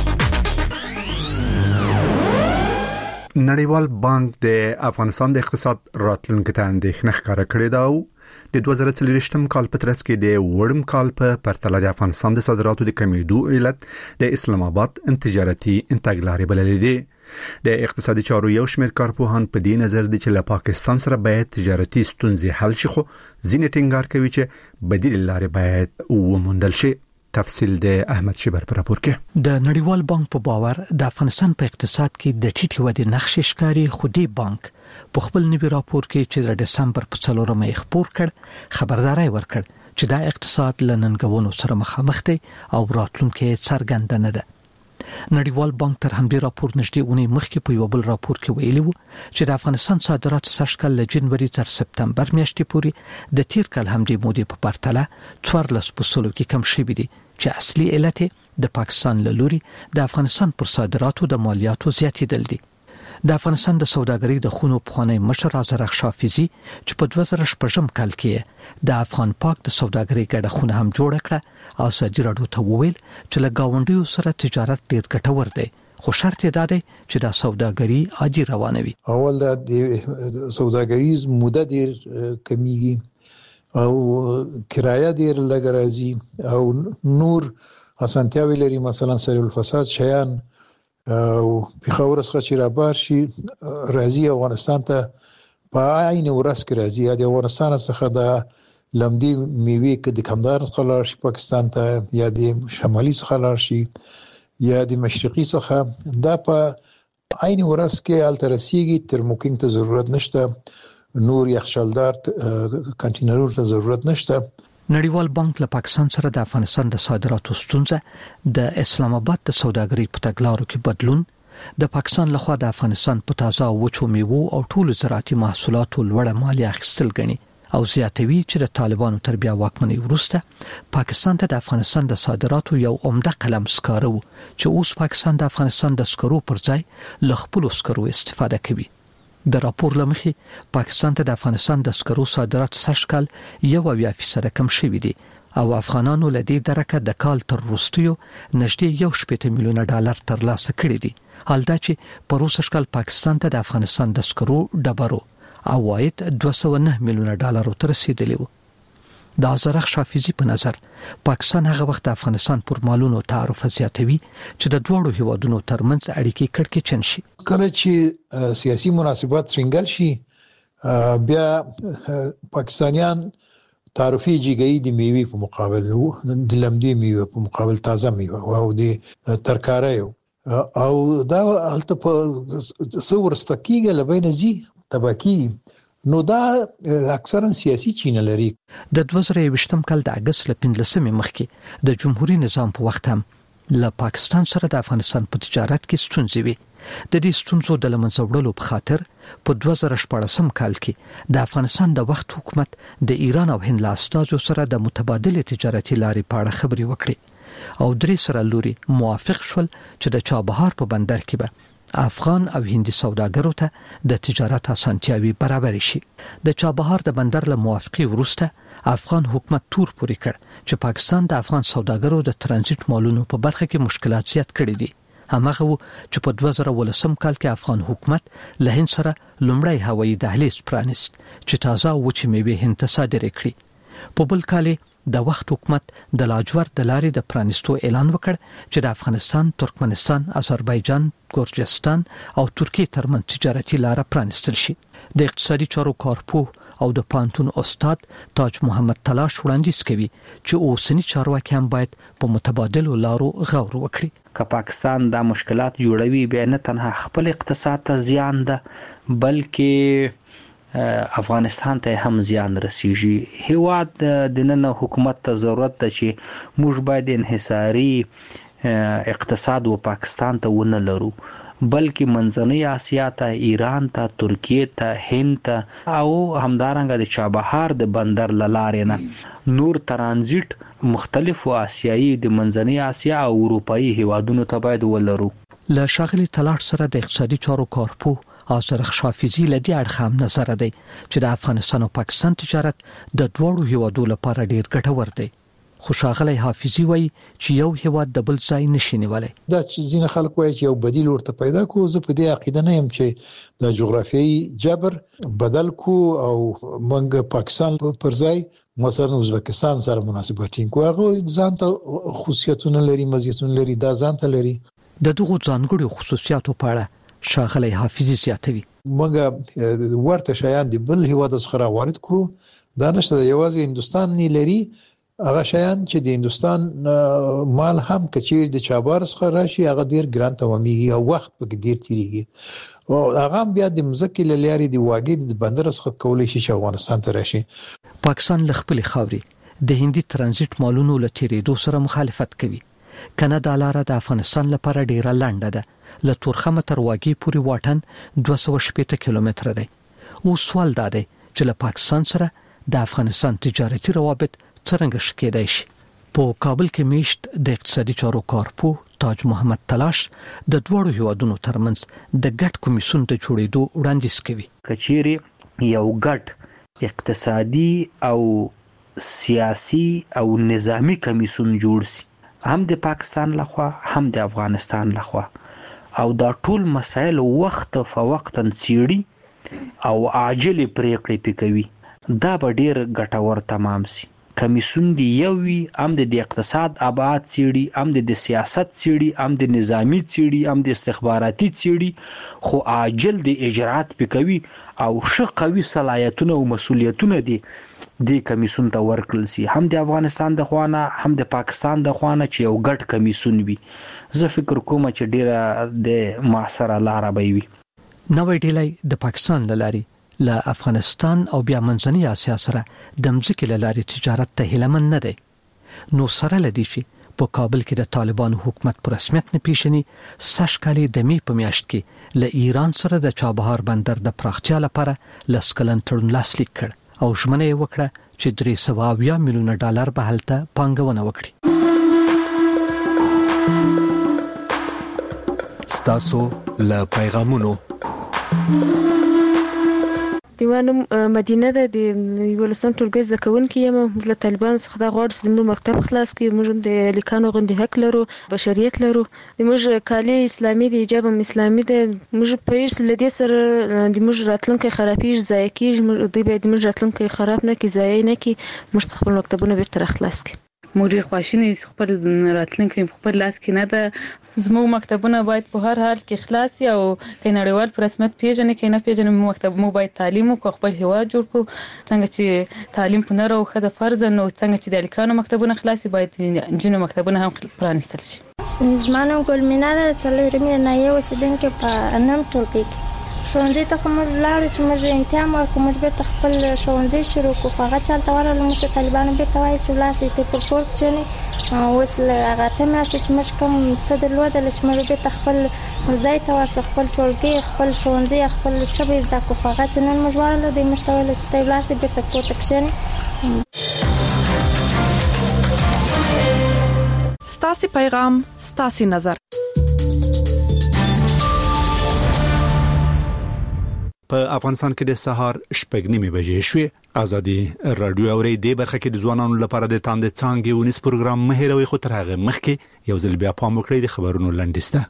نړیوال بانک د افغانستان د اقتصاد راتلونکو ته اندېښنه ښکاره کړې ده او د 2023م کال په ترڅ کې د وړم کال په پرتله د افغانستان د صادراتو د کمیدو علت د اسلام آباد تجارتي انتاج لارې بللې دي. د اقتصادي چارو یو شمېر کارپوهان په دې نظر دي چې له پاکستان سره باید تجارتي ستونزې حل شي خو ځینې ټینګار کوي چې بدیل لارې باید وموندل شي. تفصیل د احمد شبر پر راپور کې. د نړیوال بانک په باور د افغانستان په اقتصاد کې د ټیټې ودې نقشې ښکاري خو دی بانک په خپل نوي راپور کې چې د دسمبر په 4مه خبر کړ خبرداري ورکړ چې دا اقتصاد لننګونو سره مخامخ دی او راتلونکي څرګند نه ده. نړیوال بانک تر همدې راپور نږدې اونۍ مخکې په یو بل راپور کې ویلي وو چې د افغانستان صادرات سږکال له جنوري تر سپتمبر میاشتې پورې د تیر کال همدې مودې په پرتله 14% کې کم شوی دی چې اصلي علت د پاکستان له لوري د افغانستان پر صادراتو د مالیاتو زیاتېدل دي. د افغانستان د سوداګرۍ د خونو پخوانی مشر ازرخ شافیزي چې په 2016 کال کې د افغان پاک د سوداګرۍ ګډه خونه هم جوړ کړه او ازادي رادیو ته وویل چې له گاونډیو سره تجارت ډیر ګټور دی خو شرط یې دی چې د سوداګرۍ عادي روانه وي. اول د سوداګرۍ موده ډیر کمیږي او کرایه ډیر لږ راځي او نور اسانتیاوي لري مثلا سریع الفساد شیان او پیښور څخه چې رابار شي راځي افغانستان ته په عین ورځ کې راځي د افغانستان څخه د لمدي میوه کې د کمدار څخه لار شي پاکستان ته یا د شمالي څخه لار شي یا د مشرقي څخه دا په عین ورځ کې الترسيږي ترموکینګ ته ضرورت نشته نور یخچالدار کنټینرونو ته ضرورت نشته. نړیوال بانک له پاکستان سره د افغانستان د صادراتو ستونزه د اسلام آباد د سوداګرۍ په تګلارو کې بدلون د پاکستان لخوا د افغانستان په تازه وچو میوو او ټولو زراعتي محصولاتو لوړه مالیه اخیستل غني او زیاتوي چې د طالبانو تربیه واکمنۍ وروسته پاکستان ته د افغانستان د صادراتو یو عمده قلم سکارو چې اوس پاکستان د افغانستان د سکرو پر ځای ل خپل سکرو استفاده کوي. د راپور لمخې پاکستان ته د افغانستان د سکرو صادرات سږکال 1% کم شوي دي او افغانانو له دې درکه د کال تر وروستیو نږدې 1.8 میلیون ډالر ترلاسه کړي دي. حال دا چې پروسږ کال پاکستان ته د افغانستان د سکرو ډبرو عواید 209 میلیون ډالر ته رسیدلی وو. د ازرخ شافیزي په نظر پاکستان هغه وخت افغانستان پر مالونو تعرفه زیاتوي چې د دوړو هیوادونو ترمنځ اړیکې کړکېچن شي. کله چې سیاسي مناسبات څنګه شي بیا پاکستانیان تعرفي جګړې د میوه په مقابل د لمدي میوه په مقابل تازه میوه او د ترکارۍ او دا هلته په څور ستکیګه لبین زی تباکی نو دا اکثرا سیاسي چینه لري. د 2023م کال د اگست ل 15 مخکې د جمهوریت نظام په وخت هم له پاکستان سره د افغانستان په تجارت کې ستونزې وي. د دې ستونزو د لمنځه وړلو په خاطر په 2014 کال کې د افغانستان د وخت حکومت د ایران او هند له استازو سره د متبادل تجارتي لارې په اړه خبرې وکړې او درې سره لوري موافق شول چې د چابهار په بندر کې به افغان او هندي سوداګرو ته د تجارت اسانتیاوي برابر شي. د چابهار د بندر له موافقې وروسته افغان حکومت تور پوري کړ چې پاکستان د افغان سوداګرو د ترانزیت مالونو په برخه کې مشکلات زیات کړي دي. همغه و چې په 2013 کال کې افغان حکومت له هند سره لومړی هوایي دهلیز پرانیست چې تازه وچې میوې هند ته صادرې کړې. په بل کال د وخت حکومت د لاجورد د لارې د پرانیستو اعلان وکړ چې د افغانستان، ترکمنستان، آذربایجان، ګورجستان او ترکیه ترمنځ تجارتي لار پرانیستل شي. د اقتصادي چارو کارپوه او د پانتون استاد تاج محمد تلاش وړاندیز کوي چې اوسنی چارواکي هم باید په متبادلو لارو غور وکړي. که پاکستان دا مشکلات جوړوي بیا نه تنها خپل اقتصاد ته زیان ده بلکې افغانستان ته هم زیان رسیږي. هیواد د نن حکومت ته ضرورت ده چې موږ باید انحصاري اقتصاد و پاکستان ته ونه لرو بلکې منځنۍ آسیا ته، ایران ته، ترکیه ته، هند ته او همدارنګه د چابهار د بندر لارې نه نور ترانزیت مختلفو آسیایي د منځنۍ آسیا او اروپایي هیوادونو ته باید ولرو. له شاغلي تلاش سره د اقتصادي چارو کارپوه آذرخ شافیزی لدی اړخ هم نظر دی چې د افغانستان او پاکستان تجارت د دوړو هیوادو لپاره ډیر ګټور دی. خو شاغلی حافظي وایي چې یو هیواد د بل ځای نشي نیولای. دا چې ځینې خلک وایي چې یو بدیل ورته پیدا کو، زه په دې عقیده نه یم چې د جغرافیایي جبر بدل کو او موږ پاکستان پر ځای مثلا ازبکستان سره مناسبت ټینګ هغه ځان ته خصوصیتونه لري، مزیتونه لري، دا ځان ته لري. د دغه ځانګړو خصوصیاتو په اړه شاغلی حافظي زیاتوي. موږ ورته شیان د بل هیواد څخه راوړل کړو، دا نشته یوازې هندستان نه لري. هغه شیان چې د هندستان مال هم کچیر د چابهار څخه راشي هغه ډیر ګران تواميږي او وخت په ډیر تیریږي او هغه بیا د مزکه لاري د واګې د بندر څخه کولای شي چې افغانستان ته راشي. پاکستان له خپل خاوري د هندي ترانزیت مالونو له تیریدو سره مخالفت کوي. کنه د لار د افغانستان لپاره ډیره لنډه ده، له تورخم تر واګې پورې واټن 280 کیلومتره دی. او سوال دا دی چې له پاکستان سره د افغانستان تجارتي روابط څنګه شکېدای شي. په کابل کې میشت د اقتصادي چارو کارپوه تاج محمد تلاش د دوړو هیوادونو ترمنځ د ګډ کمیسیون د جوړېدو وړاندیز کوي. کچيري یو ګډ اقتصادي او سیاسي او نظامی کمیسیون جوړ شي، هم د پاکستان لخوا هم د افغانستان لخوا، او دا ټول مسایل وخت په وخت څیړي او عاجل پریکړې پکوي. دا به ډیر ګټور تمام شي. کمیسیون دی یوي هم د اقتصاد ابعاد څیړي، هم د سیاست څیړي، هم د نظامی څیړي، هم د استخباراتي څیړي، خو عاجل د اجرات پکوي او ښه قوي صلاحیتونه او مسولیتونه دي د کمیسیون ته ورکړل شي، هم د افغانستان د خوانه هم د پاکستان د خوانه چې یو ګډ کمیسیون وي. زه فکر کوم چې ډیره د معاصره لار به وي. نوې ډیلې د پاکستان لاري له افغانستان او بیا منځنۍ آسیا سره د مځکې لاري تجارت ته هیلمن نه دی. نو سره لدی شي په کابل کې د طالبانو حکومت پر رسمیت نه پیښني سش کالي د می په میاشت کې له ایران سره د چابهار بندر د پراختیا لپاره لسکلن تړون لاسلیک کړ او ژمنه یې وکړه چې 320 میلیونه ډالر به هلته پانګونه وکړي. ستاسو له پیغامونو دیوانم مدینه ده د ولسم ټولګي زکونکي یم. له طالبان څخه د غوړ زموږ مکتب خلاص کی موږ د لیکانو غندي حق لرو، بشریت لرو. موږ کالی اسلامي دی، حجاب اسلامي ده. موږ په هیڅ لدی سره د موږ راتلونکي خرابېږي، ضایع کیږي. دوی باید موږ راتلونکي خراب نه کی، ضایع نه کی. موږ خپل مکتبونه بیرته خلاص کی. موږ خواشینی خپل راتلونکي خپل لاس کې نه ده. زموږ مکتبونه باید په هر حال کې خلاص او د نړیوال په رسمیت پیژنې کې نه پیژنې. مکتب مو باید تعلیم او خپل هیواد جوړ کو. څنګه چې تعلیم په نړۍ او خزه فرض نو څنګه چې د لیکانو مکتبونه خلاص باید جنو مکتبونه هم پرانیستل شي. زمانو ګل میناله څلورمې نه یو سیدن کې په انم ټولګي کې ښوونځي ته موږ لاړو چې موږ امتحان ورکړو، موږ بیرته خپل ښوونځي شروع کړو. هغه چالتته ورغلو، موږ طالبانو بیرته وایي چې ولاسي ته پر کور کښېنئ. اوس هغه ته میاشتې چې موږ کوم څه درلودل چې موږ بیرته خپل ځای ته ورسو، خپل ټولګي، خپل ښوونځي، خپل څه به زده کړو. هغه چې نن موږ ورغلو دوی موږ ته ویل چې ته ولاسي بیرته کور ته کښېنئ. ستاسو پیغام ستاسو نظر. په افغانستان کې د سهار 8:30 بجې شوې. ازادي رادیو اوري د برخه کې د ځوانانو لپاره د تاند څانګې ونیس پروګرام مهیروي خو تر هغه مخکې یو ځل بیا پام وکړئ د خبرونو لنډیسته.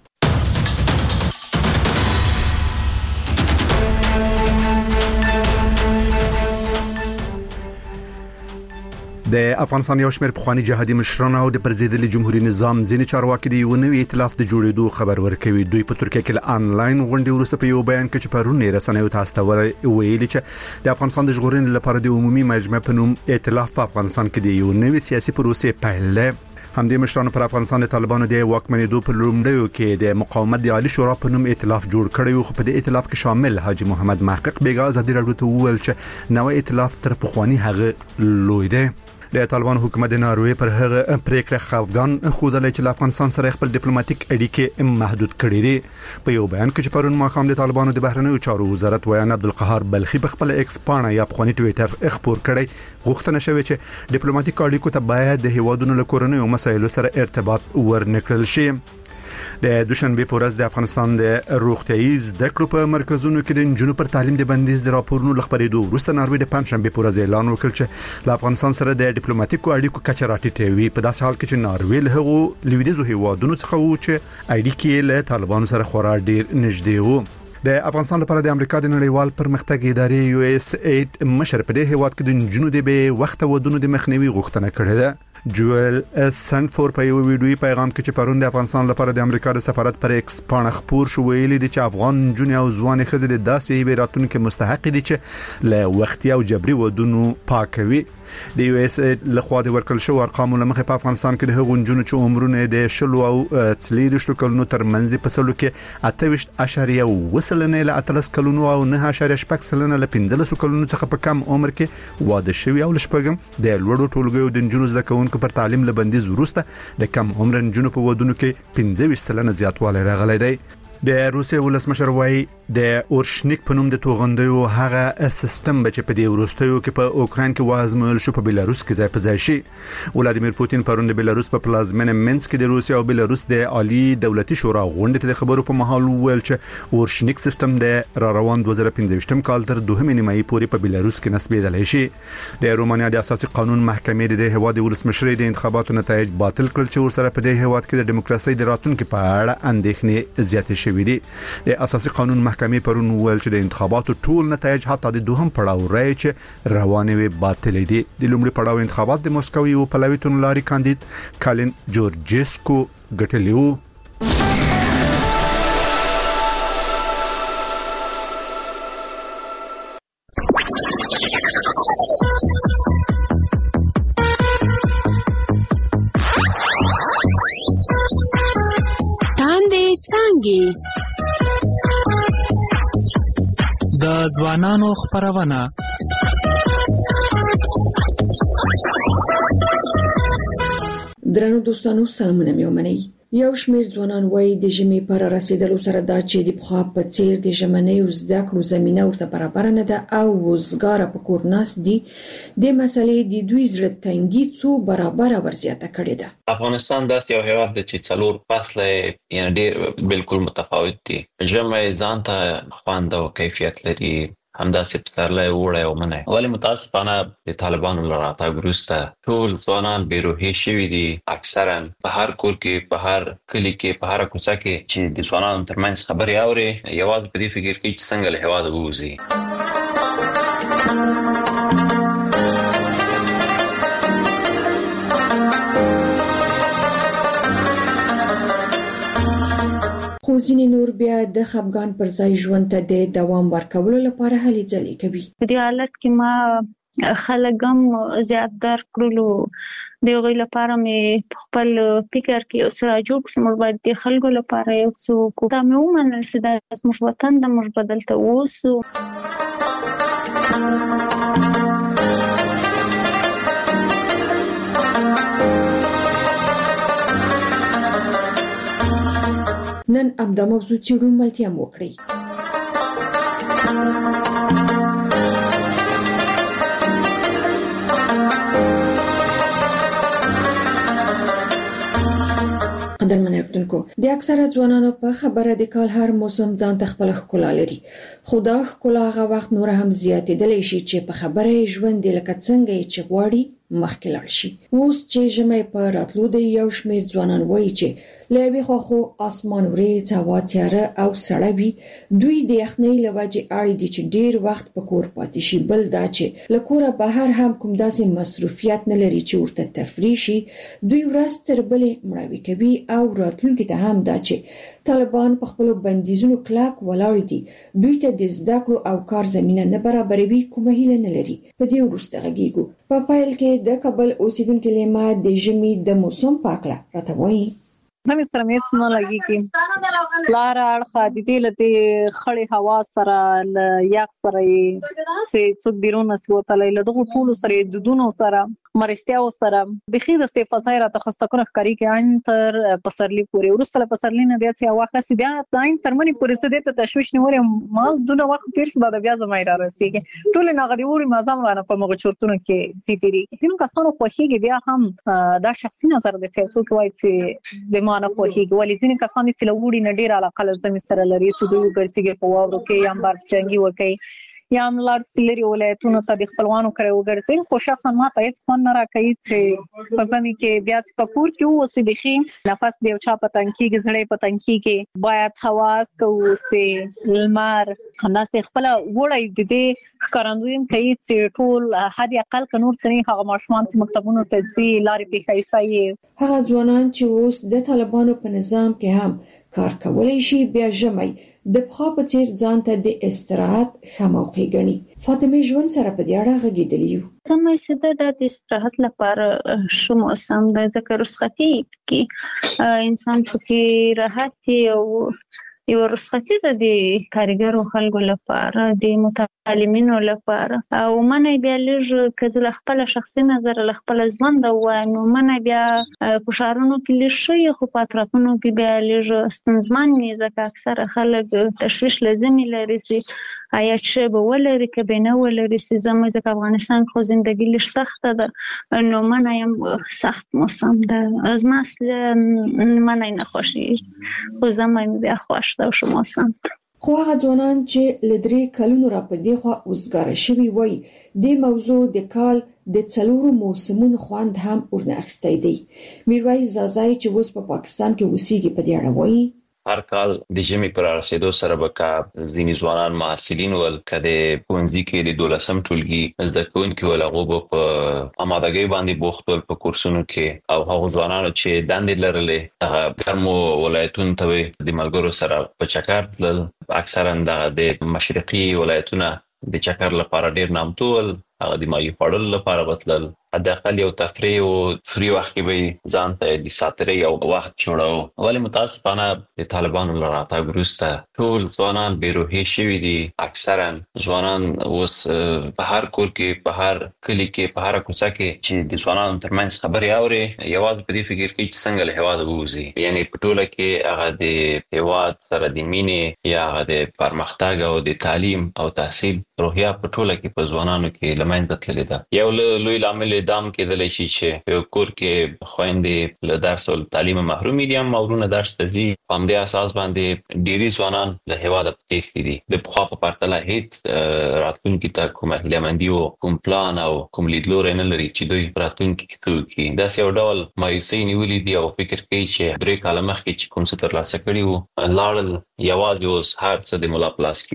د افغانستان یو شمېر پخوانی جهادي مشران او د پرزیدلي جمهوریت نظام ځینې چارواکي د یو نوي ائتلاف د جوړېدو خبر ورکوي. دوی په ترکیه کې آنلاین غونډې وروسته په یو بیان کې چې پرونی رسنیو ته ویلي چې د افغانستان د ژغورنې لپاره د عمومي مجمع په نوم ائتلاف په افغانستان کې د یو نوي سیاسي پروسې پیل دی. همدې مشرانو پر افغانستان د طالبانو د واکمنېدو په لومړیو کې د مقاومت د عالی شورا په نوم ائتلاف جوړ کړی او په دې ائتلاف کې شامل حاجی محمد محقق بیګا ازادي رادیو ته وویل چې نوې ائتلاف تر پخوانی هغه لوی دی. د طالبان حکومت د ناروې پر هغه پریکړه خفګان خودلې چې افغانستان سره خپل ډیپلوماټیک اړیکې محدود کړې دي. په یو بیان کې چې پرون ماخام د طالبانو د بهرنیو چارو وزارت ویان عبدالقهار بلخي په خپل ایکس پاڼه یا په ټوئیټر خبر کړی غوښتنه شوې چې ډیپلوماټیک اړیکو ته باید د هیوادونو له کورنیو مسایلو سره ارتباط ورنکړل شي. د دوشنبه په ورځ د افغانستان د روغتیايي زده کړو په مرکزونو کې د نجونو پر تعلیم د بندیز د راپورونو لخبرېدو وروسته ناروې د پنځشنبه په ورځ اعلان وکړ چې له افغانستان سره د ډیپلوماټیکو اړیکو کچه راټیټوي. په داسې حال کې چې ناروې له هغو لویدیځو هیوادونو څخه و چې اړیکې له طالبانو سره خورا ډیر نږدې وو. د افغانستان لپاره د امریکا د نړیوال پرمختګ ادارې USAID مشر په دې هیواد کې د نجونو د به وخت ودونو د مخنیوي غوښتنه کړې ده. جوئل سنفور په یو ویډیوي پیغام کې چې پرون د افغانستان لپاره د امریکا د سفارت پر ایکس پاڼه خبر شو ویلي دي چې افغان جنې او ځوان ښځې د داسې بیراتونکو مستحق دي چې له وختي او جبري ودونو پاکوي. د USAID لخوا د ورکړل شو ارقام لمخې په افغانستان کې د هغو جنونو چې عمرونه د 10 او 30 کلونو ترمنځ د پسلو کې 28.1 له 13 کلونو او 9.8 له 15 کلونو څخه په کم عمر کې واده شوی او لشپږم د لوړو ټولګیو د جنونو زده کوونکو پر تعلیم له بندیز وروسته د کم عمر جنونو په ودونو کې 15% زیاتوالی راغلی دی. د روسیې ولسمشر وايي د اورشنیک په نوم د توغندیو هغه سیستم چې په دې وروستیو کې په اوکران کې وازمول شو په بلاروس کې ځای په ځای شي. ولادیمیر پوتین پرون د بلاروس په پلازمینه مینسک کې د روسیې او بلاروس د عالی دولتي شورا غونډې ته خبرو په محل ویل چې اورشنیک سیستم د روان 2015 کال تر 2 نیمایي پورې په بلاروس کې نسبېدل شي. د رومانیا د اساسي قانون محکمې د هیواد ولسمشر د انتخاباتو نتایج باطل کړل چې ورسره په دې هیواد کې د دیموکراسي د راتلونکو په اړه اندېښنې زیاتې شوې دي. د اساسي قانون محکمې پرون ویل چې د انتخاباتو ټول نتایج حتی د دوهم پړاو راي چې روانې وي باطل دي. د لومړي پړاو انتخابات د موسکو یو پلاویتون لاري کاندید کالین جورجیسکو ګټلیو. د ځوانانو خبرونه درنو دوستانو سلامونه مې ومنئ. یو شمېر ځوانان وایي د ژمي پر رسیدلو سره دا چې د پخوا په څیر د ژمنۍ زده کړو زمينه ورته برابر نه ده او وزګار په کور ناس دي د مسلې د دوی زړه تنګي څو برابر ورزياته کړې ده. افغانستان داسې یو هیواد دی چې څلور فصله یعنی ډېر بالکل متفاوت دي. ژمي ځانته خواند او کیفیت لري، همداسې پسرلی وړی او منی. ولی متاسفانه د طالبانو له راتګ وروسته ټول ځوانان بېروحي شوي دي. اکثرا په هر کور کې، په هر کلي کې، په هره کوڅه کې چې د ځوانانو ترمنځ خبرې اوري یوازې په دې فکر کوي چې څنګه له هېواده ووځي. خو ځینې نور بیا د خپګان پر ځای ژوند ته د دوام ورکولو لپاره هلې ځلې کوي. په دې حالت کې ما خلک هم زیات درک کړلو. د هغوی لپاره مې خپل فکر کې یو څه جوړ کړ چې موږ باید د خلکو لپاره یو څه وکړو. دا مې ومنل چې دا زموږ وطن ده، موږ به دلته اوسو. نن همدا موضوع څېړو، ملتیا مو وکړئ. قدرمن اردوونکو، د اکثره ځوانانو په خبره د کال هر موسم ځان ته خپل ښکلا لري، خو دا ښکلا هغه وخت نور هم زیاتېدلی شي چې په خبره یې ژوند لکه څنګه یې چې غواړي مخکې لاړ شي. اوس چې ژمی په راتلو دی، یو شمېر ځوانان وایي چې له یوې خوا خو اسمان وریځ، هوا تیاره او سړه وي، دوی د یخنۍ له وجې اړ دي چې ډېر وخت په کور پاتې شي. بل دا چې له کوره بهر هم کوم داسې مصروفیت نه لري چې ورته تفریح شي، دوی ورځ تر بلې مړاوي کوي. او راتلونکي ته هم دا چې طالبان په خپلو بندیزونو کلک ولاړ دي، دوی ته د زده کړو او کار زمینه نه برابروي، کومه هیله نه لري. په دې وروسته غږیږو. په پیل کې د کابل اوسیدونکو لیما د ژمي د موسم په اړه راته وایي. زمي سره مې څه نه لګيږي، لار اړخه د دې لته خړې هوا سره یخ سره سي څوک بیرون وسوتلې له دغه ټولو سره د دونو سره مرستیاو سره بخي د استفاده را تخصص کنه کاری کې ان تر پسرلی پورې ورسره پسرلی نه بیا چې واخه سي بیا داین ترمنې پورې څه دې ته تشويش نه ورې ما دونه وخت تیر څه د بیا زمای را رسیږي ټول نه غړي وړي مازم رانه په مغه چورتونو کې سيتيري تینو کسانو خوخيږي بیا هم دا شخصي نظر د څه وایي چې د مانه خوخيږي ولې ځینې کسان چې لوړي نه ډیر علاقه لزمي سره لري چې دوی ګرځي په واورو کې یا بار جنگي وکي یا ملار سلري ولایتونو ته د خپلوانو کړو ګرځي خو شخصا ما ته هیڅ فن نه راکړي چې په ځمې کې بیا په کور کې اوسې بخي نفس دی او چا پتنګي غزړې پتنګي کې باید حواس کوسه لمر همداسې خپل وړي د دې ښکارندویم کوي چې ټول حد اقل کنور سره هغه ماشومان چې مکتبونو ته ځي لارې په خایستایي هغه ځوانان چې اوس د طالبانو په نظام کې هم کار کولای شي بیا ژمي د پخوا په څیر ځان ته د استراحت خموقي غني. فاطمه ژوند سره په دې اړه غږیدلی یو. سمې سده د استراحت لپاره شو موسم د ذکر رخصتي کې انسان پکې راحت او یو رخصتي د کارګرو خلکو لپاره د متعلمینو لپاره او منه بیا لږ کله خپل شخصي نظر خپل ژوند او نو منه بیا فشارونو کې لږ شي خو پاتراتونو کې بیا لږ ستونزمن نه ځکه اکثر خلک تشويش لازمي لري سي آیا چې به ولري کبه نه ولري سي زموږ د افغانستان خو ژوندۍ لږ سخت ده نو منه يم سخت موسم ده از مسله منه نه خوشي خو زموږ بیا خوش ده شو موسم. خو هغه ځوانان چې لدري کلونو را په دی خو اوسګار شوی وای د موضوع د کال د څلورو موسمونو خوند هم ورناخستی دی. میرویس زازای چې اوس په پاکستان کې اوسېږي په دې اړه وایي. هر کال د ژمي پر رسیدو سره به کا ځینې ځوانان محصلین ول کده پونځي کې د 12م ټولګي زده کوونکي ول هغه په آمادګۍ باندې بوختول په کورسونو کې او هغه ځوانانو چې دندې لرلې هغه ګرمو ولایتونو ته د ملګرو سره په چکر تلل اکثرا د مشرقي ولایتونو د چکر لپاره ډیر نامتو ول هغه د مایي پړل لپاره وتلل حداقل یو تفریح او فری وخت کې به ځان ته د ساتري یو وخت جوړاو. ولی متاسفانه د طالبانو لراته ګروسته ټول ځوانان بیروهي شوي دي. اکثرا ځوانان اوس په هر کور کې په هر کلی کې په هر کوڅه کې چې د ځوانانو ترمنځ خبري اوري یوازې په دې فکر کې چې څنګه له هوا د ووزي یعنی په ټوله کې هغه د هوا سره د مینې یا هغه د پرمختګ او د تعلیم او تحصیل روحیه په ټوله کې په ځوانانو کې لمنځه تللې ده. یو لوی لامل دام کېدلی شي چې یو کور کې خويندې له درس او تعلیم محروم دي هم مورونه درس ته ځي په همدې اساس باندې ډېری ځوانان له هوا د تېښتې دي. د پخوا په پرتله هیڅ راتلونکي ته کومه هیله‌مندي او کوم پلان او کوم لیدلوری نه لري چې دوی راتلونکي کې څه وکړي. داسې یو ډول مایوسۍ نیولې دي او فکر کوي چې 3 کاله مخکې چې کوم څه ترلاسه کړي وو لاړل یوازې اوس هر څه د ملا پلاس کړي.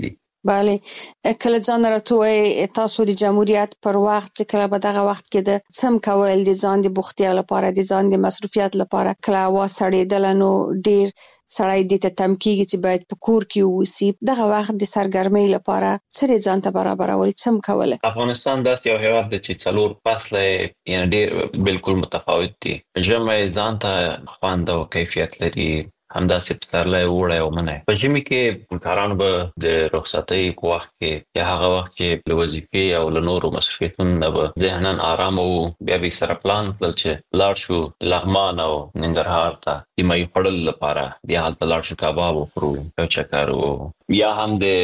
bale کله ځان راټوي تاسو د جمهوریت پر وخت کله په دغه وخت کې د سم کول د ځان د بوختیا لپاره د ځان د مصروفیت لپاره کله هوا سړېدل نو ډیر سړی د ته تمکیږي چې باید په کور کې ووسی دغه وخت د سرګرمۍ لپاره سره ځان ته برابرول سم کوله. افغانستان داسې یو هیواد دی چې څلور فصله یعنی ډیر بالکل متفاوت دي. ژمی ځان ته خوند او کیفیت لري، همداسې پسرلی، اوړی او منی. په ژمي کې کارانو به د رخصتۍ په وخت کې یا هغه وخت چې له وظیفې او له نورو مسؤلیتونو نه به ذهناً آرام وو، بیا به سره پلان کړل چې لاړ شو لغمان او ننګرهار ته د مۍ خوړلو لپاره، بیا هلته لاړ شو کباب وخورو، یو چکر وو، یا هم د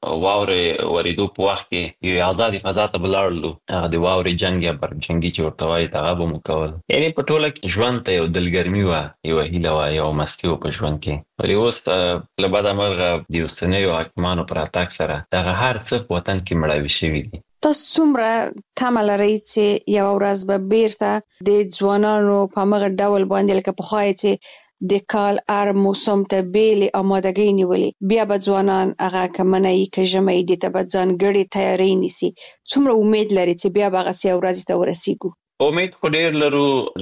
واورې ورېدو په وخت کې یو آزادې فضا ته به لاړلو، هغه د واورې جنګ یا برجنګي چې ورته وایي هغه به مو کول. یعنې په ټوله کې ژوند ته یو دلګرمي وه، یوه هیله وه، یوه مستي وه په ژوند کې. ولې اوس له بده مرغه د اوسنیو حاکمانو پر راتګ سره دغه هر څه په وطن کې مړاوي شوي دي. تاسو څومره تمه لرئ چې یو ورځ به بیرته د ځوانانو په مغه ډول باندې لکه پخوای چې د کال هر موسم ته بیلې آمادګۍ نیولې، بیا به ځوانان هغه که منی که ژمی دې ته به ځانګړې تیاری نیسي؟ څومره امید لري چې بیا به هغسې یو ورځې ته ورسیږو؟ امید خو ډیر لرو،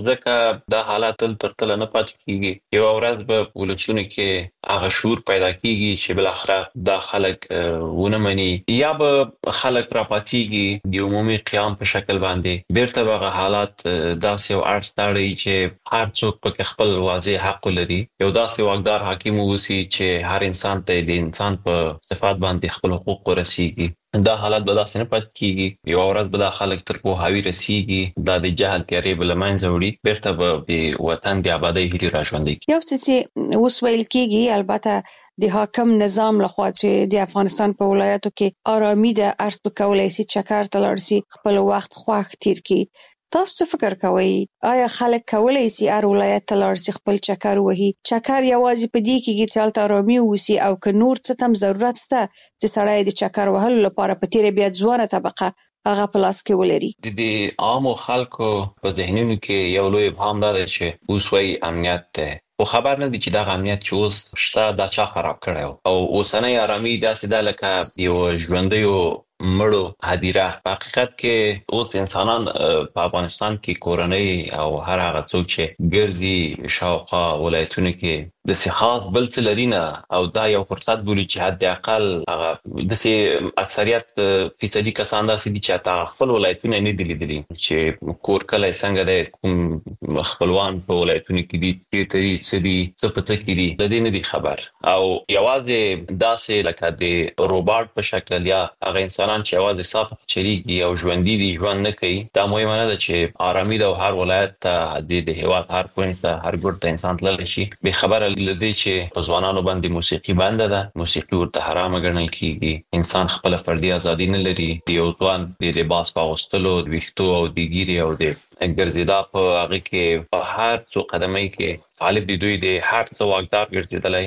ځکه دا حالات تر کله نه پاتې کیږي. یو ورځ به په ولسونو کې هغه شعور پیدا کیږي چې بالاخره دا خلک ونه مني، یا به خلک راپاتېږي د عمومي قیام په شکل باندې. بیرته به هغه حالات داسې یو اړخ ته اړوي چې هر څوک پکې خپل واضح حق لري، یو داسې واکدار حاکم واوسي چې هر انسان ته د انسان په صفات باندې خپل حقوق ورسیږي. دا حالت به داسې نه پاتې کیږي. یو ورځ به دا خلک تر پوهاوي رسیږي، دا د جهل تیارې به له منځه وړي، بیرته به د وطن د آبادۍ هیلې راژوندۍ کړي. یو څه چې اوس ویل کېږي البته د حاکم نظام لخوا چې د افغانستان په ولایاتو کې آرامي ده، هر څوک کولی شي چکر ته لاړ شي، خپل وخت خوښ تیر کړي. تاسو څه فکر کوئ؟ آیا خلک کولی شي هر ولایت ته لاړ شي خپل چکر وهي؟ چکر یوازې په دې کېږي چې هلته آرامي ووسي، او که نور څه ته هم ضرورت شته چې سړی د چکر وهلو لپاره په تیره بیا ځوانه طبقه هغه په لاس کې ولري؟ د عامو خلکو په ذهنونو کې یو لوی ابهام دا دی چې اوس وایي امنیت دی، خو خبر نه دی چې دغه امنیت چې اوس شته دا چا خراب کړی، او اوسنۍ آرامي داسې ده لکه یو ژوندیو مړو هدیره. په حقیقت کې اوس انسانان په افغانستان کې کورنۍ او هر هغه څوک چې ګرځي شاوخوا ولایتونو کې داسې خاص بل څه لري نه، او دا یو فرصت بولي چې حد اقل هغه داسې اکثریت فیصدي کسان داسې دي چې حتی خپل ولایتونه نه دي لیدلي، چې کور کلی څنګه دی، کوم خپلوان په ولایتونو کې دي، چېرته دي، څه دي، څه په څه کې دي، د دې نه دي خبر. او یوازې داسې لکه د روباټ په شکل یا هغه انسانان چې یوازې صاف چلیږي او ژوندي دي، ژوند نه کوي. دا مهمه نه ده چې آرامي ده او هر ولایت ته د هېواد هر کونج ته هر ګوټ ته انسان تللی شي. بې خبره له دې چې په ځوانانو باندې موسیقي بنده ده، موسیقي ورته حرامه ګڼل کېږي، انسان خپله فردي ازادي نه لري. د یو ځوان د لباس په اغوستلو، د ویښتو او د ګیرې او د ګرځېدا په هغه کې په هر څو قدمۍ کې طالب دی دوی د هر څه واکدار ګرځېدلی.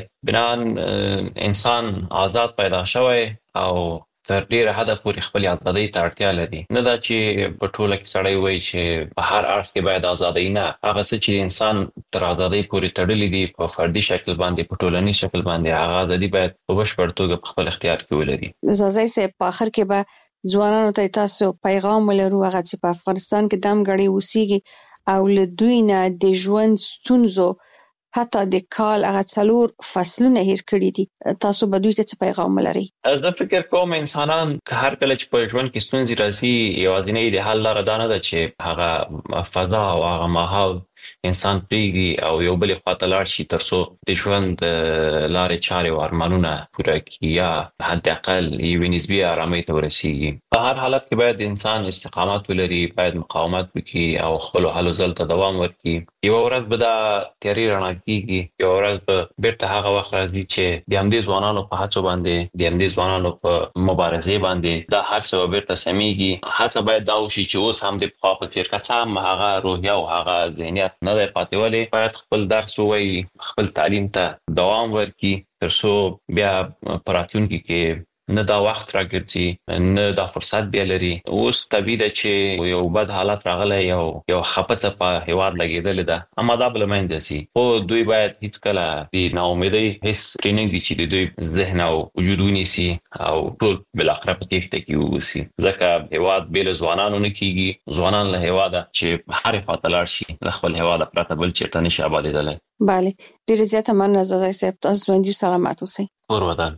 بنان انسان آزاد پیدا شوی او تر ډیره حده پورې خپل ازادۍ ته اړتیا لري. نه دا چې په ټوله کې سړی وایي چې په هر اړخ کې باید ازادۍ، نه، هغه څه چې انسان تر ازادۍ پورې تړلي دي په فردي شکل باندې، په ټولنیز شکل باندې، هغه ازادي باید په بشپړ توګه په خپل اختیار کې ولري. زازی صاحب، په آخر کې به ځوانانو ته تاسو پیغام ولرو، هغه چې په افغانستان کې دم غړي اوسېږي او له دوی نه د ژوند ستونزو حتی د کال هغه 4 فصلونه هیر کړي دي، تاسو به دوی ته څه پیغام ولرئ؟ زه فکر کوم انسانان که هر کله چې په ژوند کې ستونزې راځي، یوازینۍ د حل لاره دا نه ده چې هغه فضا او هغه ماحول انسان پریږدي او یو بلې خواته لاړ شي تر څو د ژوند لارې چارې او ارمانونه پوره کړي یا حد اقل یوې نسبي ارامۍ ته ورسیږي. په هر حالت کې باید انسان استقامت ولري، باید مقاومت وکړي او خپلو هلو ځلو ته دوام ورکړي. یوه ورځ به دا تیارې رڼا کېږي، یوه ورځ به بیرته هغه وخت راځي چې د همدې ځوانانو په هڅو باندې، د همدې ځوانانو په مبارزې باندې دا هر څه به بیرته سمیږي. هڅه باید دا وشي چې اوس هم د پخوا په څېر که څه هم هغه روحیه او هغه ذهنیت نه دی پاتې، ولې باید خپل درس ووایي، خپل تعلیم ته دوام ورکړي تر څو بیا په راتلونکي کې نه دا وخت راګرځي نه دا فرصت به لري. اوس طبيعي ده چې یو بد حالت راغلی یو خپڅه په هیواد لګیدل ده، اما دا بل منځ سي او دوی باید هیڅ کله د ناامیدۍ هیڅ ټریننګ دي چې د دوی ذهن او وجود ونیسي او ټول بل اخر په تیښته کې ووسی. ځکه هیواد بل ځوانانو نه کیږي، ځوانان له هیواده چې هر خواته لاړ شي له خپل هیواده پرته بل چیرته نشي آبادېدلی. بله، ډیره زیاته مننه زړه صاحب، تاسو ژوندي سلامات اوسئ. اور ودان.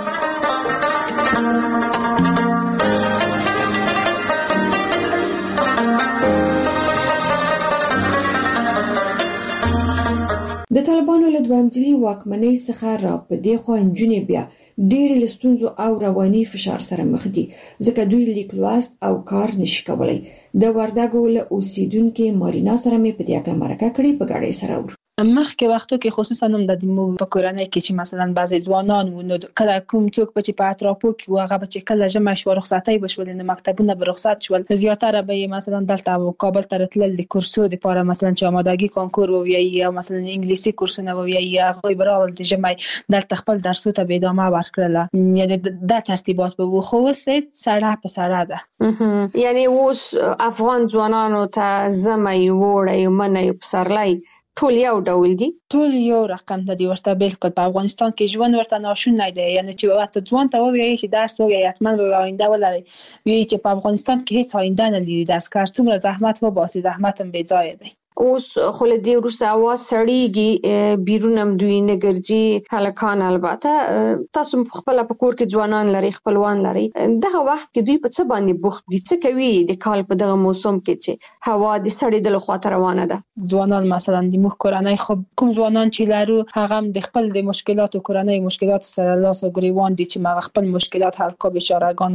د طالبانو له دوامدلي واکمنۍ څخه را په دې خوا نجونې بیا ډېرې له ستونزو او رواني فشار سره مخ دي، ځکه دوی لیک لوست او کار نشي کولی. د وردګو له اوسیدونکو مارینا سره مې په دې اړه مرکه کړې، په ګډه سره اورو. مخکې وختو کې خصوصا هم د مو په کورنۍ کې چې مثلا بعضی ځوانان نو کله کوم څوک چې په اطرافو کې واغه چې کله جمع شو رخصتي بشول نو مکتبونه به رخصت شول، زیاتره به مثلا دلته کابل ته راتلل د کورسو لپاره، مثلا چې آمادګي کانکور وي یا مثلا انګلیسي کورسونه وي یا غوي برال د جمع دلته خپل درسو ته به ادامه ورکړل، یعنی د ترتیبات به خو سړه په سړه ده. یعنی اوس افغان ځوانانو ته زمي وړي منې پسرلای ټول یو ډول دي، ټول یو رقم دي ورته. بالکل په افغانستان کې ژوند ورته ناشونی دی، یعنی چې ورته ځوان ته وایي چې درس وایي حتما به آینده ولري، وایي چې په افغانستان کې هیڅ آینده نه لري، درس کار څومره زحمت وباسي زحمت هم بې ځایه دی. اوس خو له دې وروسته اواز سړیږي، بیرونم دوی نه ګرځي هلکان. البته تاسو خپل په کور کې ځوانان لري، خپلوان لري، دغه وخت کې دوی په څه باندې بوخت دي؟ څه کوي د کال په دغه موسم کې چې هوا د سړېدل خواته روانه ده؟ ځوانان مثلا د مخ کورنۍ خو کوم ځوانان چې لرو هغه د خپل د مشکلاتو کورنۍ مشکلات سره لاس او ګریوان دي چې ما خپل مشکلات حل کو بیچارهګان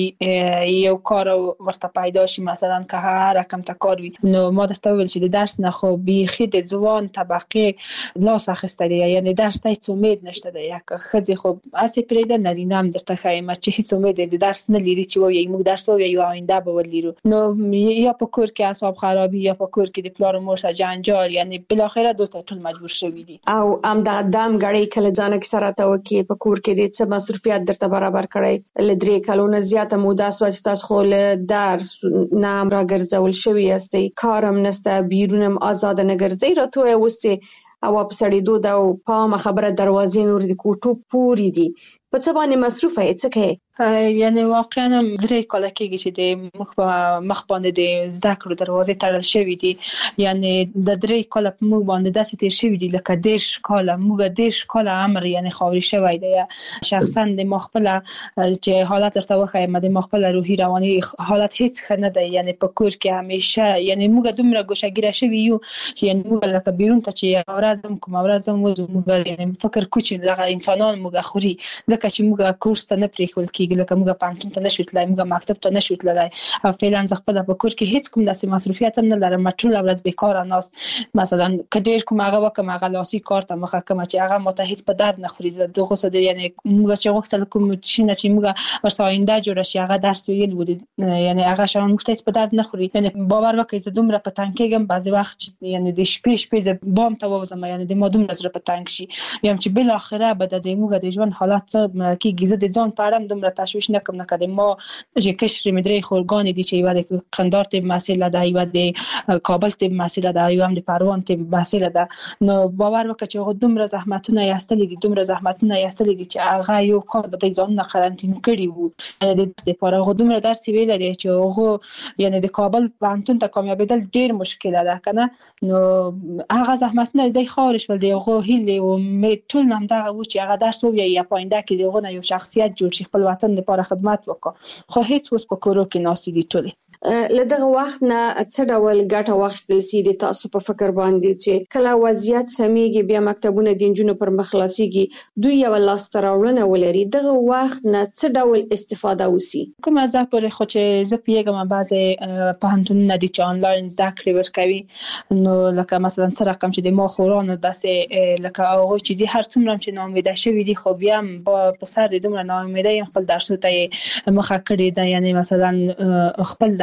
کوي، یو کار ورته پیدا شي مثلا که هر رقم ته کار وي. نو ما درته ویل چې د درس نه خو بیخي د ځوان طبقه لاس اخیستلی، یعنی درس ته هیڅ امید نشته ده. یک ښځې خو هسې پرېږده، نارینه هم درته ښایم چې هیڅ امید د درس نه لري چې وایي موږ درس وایو یا آینده به ولرو. نو یا په کور کې اعصاب خرابي یا په کور کې د پلار او مور سره جنجال، یعنی بالاخره دوی ته ټول مجبور شوي دي. او همدغه دام غړي کله ځان کې سره ته وکي په کور کې د څه مصرفیات درته برابر کړی ل 3 کلونه زیاته موده سوځ تاسو خو له درس نام را ګرځول شوی استي، کارم نسته، بیرونم آزاد نه ګرځي، راته اوسه او په سړېدو دا او په خبره دروازې نور د کوټو پوری دي. په څه باندې مصروفه یې؟ څه کوي؟ یعنی واقعا 3 کال کېږي چې د مخ باندې د زده کړو دروازې تړل شوې دي، یعنی د 3 کال په موږ باندې داسې تیر شوی دي لکه 10 کال موږ 10 کال عمر یعنی خاوري شوی دی. شخصا د مخبل چې حالت ورته وخایم د مخبل روحي رواني حالت هیڅ ښه نه دی، یعنی په کور کې همیشه یعنی موږ دومره ګوشګیره شوی یو چې یعنی موږ لکه بیرون ته چې اورازم کوم اورازم موږ یعنی فکر کوچ دغه انسانان موږ خوري، ځکه چې موږ کورس ته نه پریښول کېږي، لکه موږ پانتون ته نشو تلای، موږ مکتب ته نشو تلای، او فعلا ز خپل په کور کې هیڅ کوم داسې مصرفیات هم نه لرم، ټول ورځ بیکاره ناست. مثلا کډیر کوم هغه وکم هغه لاسي کار ته مخه کوم چې هغه ماته هیڅ په درد نه خوري، دغه څه دی. یعنی موږ چې وختل کوم شینه چې موږ ورسره آینده جوړ شي هغه درس ویل ودی، یعنی هغه شان موږ ته په درد نه خوري. یعنی باور وکړئ چې دومره په تنګ کېږم بعضی وخت یعنی د شپې بام ته وځم، یعنی د مادوم نظر په تنګ شي، یم چې بل اخره به د موږ د ژوند حالات څه کېږي. زه د ځان په اړه دومره تشویش نکم، نه کدی ما چې کشر مدري خورګان دي چې یو د قندار ته مسئله ده، یو د کابل ته مسئله ده، یو هم د پروان ته مسئله ده. نو باور وکړه چې هغه دومره زحمتونه یاستلې دي، دومره زحمتونه یاستلې دي چې هغه یو کار به د ځان نه قرنټین کړی وو، یعنی د لپاره هغه دومره درس ویل دي چې هغه یعنی د کابل پانتون ته کامیابیدل ډیر مشکله ده کنه. نو هغه زحمتونه د خارج ول دی، هغه هیله او ټول نام دا و چې هغه درس وو یا پاینده کې دغه یو شخصیت جوړ شي، خپل وطن لپاره خدمت وکړي، خو هیڅ اوس په کورو کې ناست دي ټول. لدغه وخت نه څه ډول ګټه واخیستل سي د تاسو په فکر باندې چې کله وضعیت سميږي بیا مکتبونه د انجونو پر مخ خلاصيږي دوی یو لاسته راوړنه ولري، دغه وخت نه څه ډول استفاده وسی؟ کوم ځکه پر خو چې زه پیګم بعضی پوهنتونونه دي چې آنلاین زده کړې ورکوي، نو لکه مثلا څه رقم چې د ما خورانو داسې لکه هغه چې دي هر څومره چې ناامیده شوی دي خو بیا په سر د دومره ناامیده خپل درسو ته مخه کړی ده، یعنی مثلا خپل درس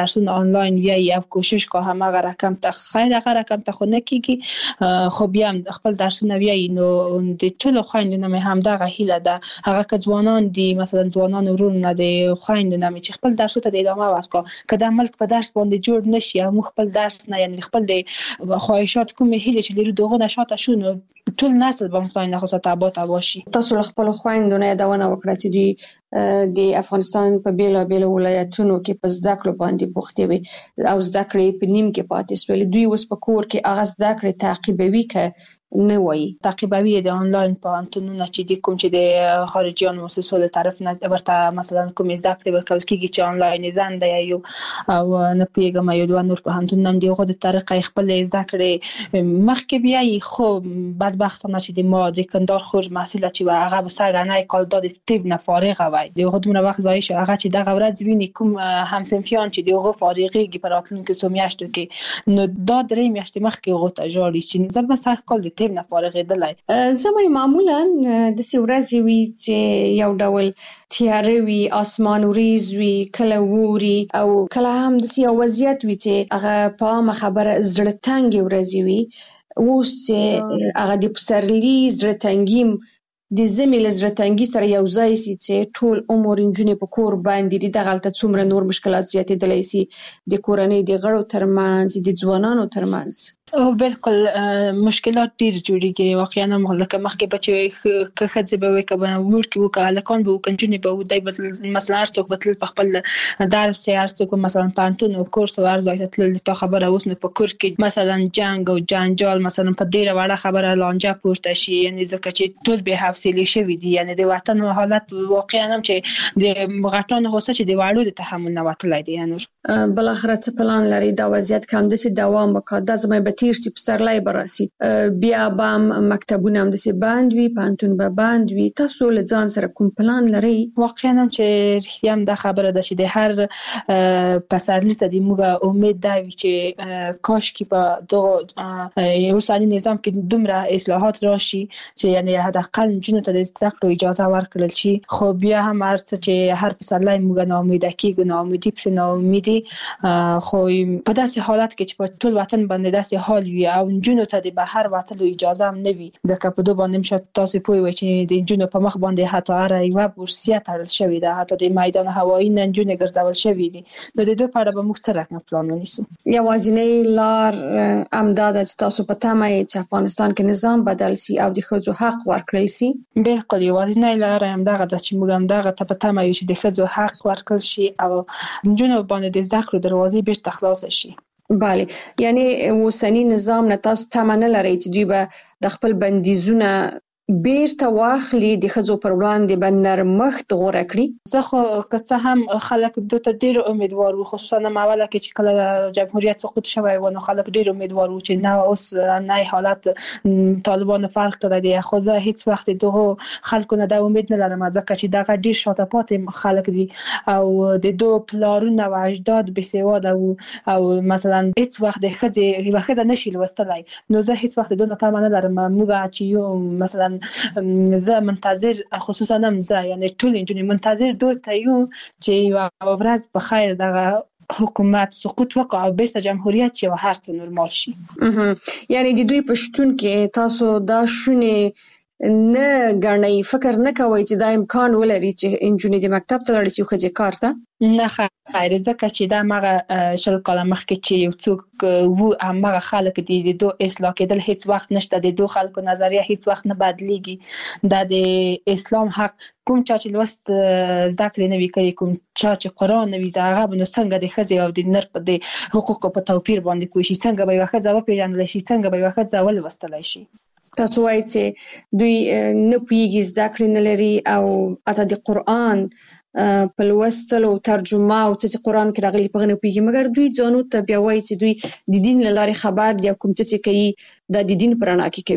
درسونه آنلاین ویایي او کوشش کوه همغه رقم ته خیر هغه رقم ته خو نه کیږي خو بیا خپل درسونه ویایي نو د ټولو خویندو مې هم دغه هیله ده هغه که ځوانان دي مثلا ځوانان ورونه د خویندو مې چې خپل درسونه ته ادامه ورکړي که د ملک په درس باندې جوړ نشي او خپل درس نه یعنی خپل د خواهشات کومې هیله چې لري دغه نشاته شونه ټول نسل به مطمئن نه خاصه تابع باشي. تاسو خپل خويندو نه یادونه وکړه چې دوی د افغانستان په بیلابیل ولایتونو کې په زده کړو باندې بوختي وي او زده کړې په نیم کې پاتې شول. دوی اوس په کور کې هغه زده کړې تعقیبوي که نه وایي تعقیبوي د آنلاین پوهنتونونو چې د کوم چې د خارجيان مؤسسو له طرف نه ورته مثلا کوم زده کړې ورکول کیږي چې آنلاین زنده یو او نه پیګم یو دوه نور پوهنتونونه دی غو د طریقې خپل زده کړې مخکې بیا خو بدبختانه چې د ما د کندهار خرج محصول چې هغه به سګنای کال د طب نه فارغ وای د غوډمره وخت ځای شو هغه چې دغه ورځ ویني کوم همسنفیان چې دغه فارغيږي په راتلونکو سمیاشتو کې نو دا درې میاشتې مخکې غوته جوړی چې زما سخت کال د طب نه فارغېدلای زموږ معمولا د سورازي وی چې یو ډول تیاروي اسمان وریز وی کله ووري او کله هم د یو وضعیت وی چې هغه په خبره زړه تنګ ورځي وی اوس چې هغه د پسرلی زړه تنګیم د زمي لزړه تنګي سره یو ځای سي چې ټول عمر انجونې په کور باندې د غلطه څومره نور مشکلات زیاتېدلای سي د کورنۍ د غړو ترمنځ د ځوانانو ترمنځ او بالکل مشکلات ډیر جوړیږي واقعا مخکې مخکې بچي که خځه به وي کبه ورکی وکړه لکان به وکنجونی به ودای مثلا ارڅوک بتل په خپل درس ارڅوک مثلا پانتون او کورس ورځي تل تا خبره اوس نه په کور کې مثلا جنگ او جنجال مثلا په ډیره وړه خبره لانجه پورته شي یعنی ځکه چې ټول به حوصله شوي دي یعنی د وطن حالت واقعا هم چې د غټان غوسه چې د واړو د تحمل نه وتلای دي یعنی بل اخر څه پلان لري دا وضعیت کوم د دوام وکړه د زمای تیر سی پسرلای براسي بیا بام مکتبونه هم د سی باند وی پانتون به باند وی تاسو له ځان سره کوم پلان لري واقعا هم چې رښتیا هم د خبره ده چې د هر پسرلی ته د موږ امید دا وی چې کاش کې په دغه اوسنی نظام کې دومره اصلاحات راشي چې یعنی حداقل جنو ته د زده کړو اجازه ورکړل شي خو بیا هم ارڅ چې هر پسرلی موږ ناامیده کیږو ناامیدي په ناامیدي خو په داسې حالت کې چې په ټول وطن باندې داسې حال وي او جنو ته د بهر وتلو اجازه هم نه وي ځکه په دوه باندې مشه تاسو پوي وای چې د جنو په مخ باندې حتی اره یو بورسیه تړل شوی ده حتی د میدان هوایی نن جنو ګرځول شوی دي نو د دوه په اړه به موږ څه رقم پلان ونیسو یوازینی لار امداد چې تاسو په تمه چې افغانستان کې نظام بدل سي او د ښځو حق ورکړل سي بالکل یوازینی لار هم دغه د چې موږ هم دغه ته په تمه یو چې د ښځو حق ورکړل شي او جنو باندې د زده کړو دروازې بیرته خلاص شي بله یعنی اوسنی نظام نه تاسو تمنه لرئ چې دوی به د خپل بندیزونه بیرته واخلي د ښځو پر وړاندې به نرمښت غوره کړي زه خو که څه هم خلک دته ډیر امیدوار وو خصوصا ماوله کې چې کله جمهوریت سقوط شوی و نو خلک ډیر امیدوار وو چې نه اوس نه حالت طالبانو فرق کړی دی خو زه هیڅ وخت دغه خلکو نه د امید نه لرم ځکه چې دغه ډیر شاته پاتې خلک دي او د دوه پلارونه او اجداد بسواده او مثلا هیڅ وخت د ښځې نشي لوستلای نو زه هیڅ وخت دونه تمه نه لرم موږ چې یو مثلا زه منتظر خصوصا هم زه یعنی ټول انجونی منتظر دوته یو چې یو ورځ په خیر دغه حکومت سقوط وکړي او بیرته جمهوریت شي او هر څه نورمال شي یعنی د دوی پښتون کې تاسو دا شونه نه غنئ فکر نه کوئ چې دا امکان ولري چې انجونی د مکتب ته لاړ شي خو ځکه کارته نه خیر ځکه چې دا مغه شل کاله مخکې چې یو څوک وو هغه خلک دي د دوه اصلاح کېدل هیڅ وخت نشته د دوه خلکو نظریه هیڅ وخت نه بدلیږي دا د اسلام حق کوم چې لوست زده کړې نه وی کړی کوم چې قرآن نه وی زغه بنو څنګه د ښځې او د نر په د حقوقو په توپیر باندې کوي څنګه به ښځه وپیژندل شي څنګه به ښځه ولوستل شي تاسو وایئ چې دوی نه پیږي زده کړې نه لري او اته د قرآن په لوستلو ترجمه او چې قرآن کې راغلي په غنو پیږي مګر دوی ځانو ته بیا وایي چې دوی د دین لاره خبر دي کوم چې کوي د دین پرانا کې کوي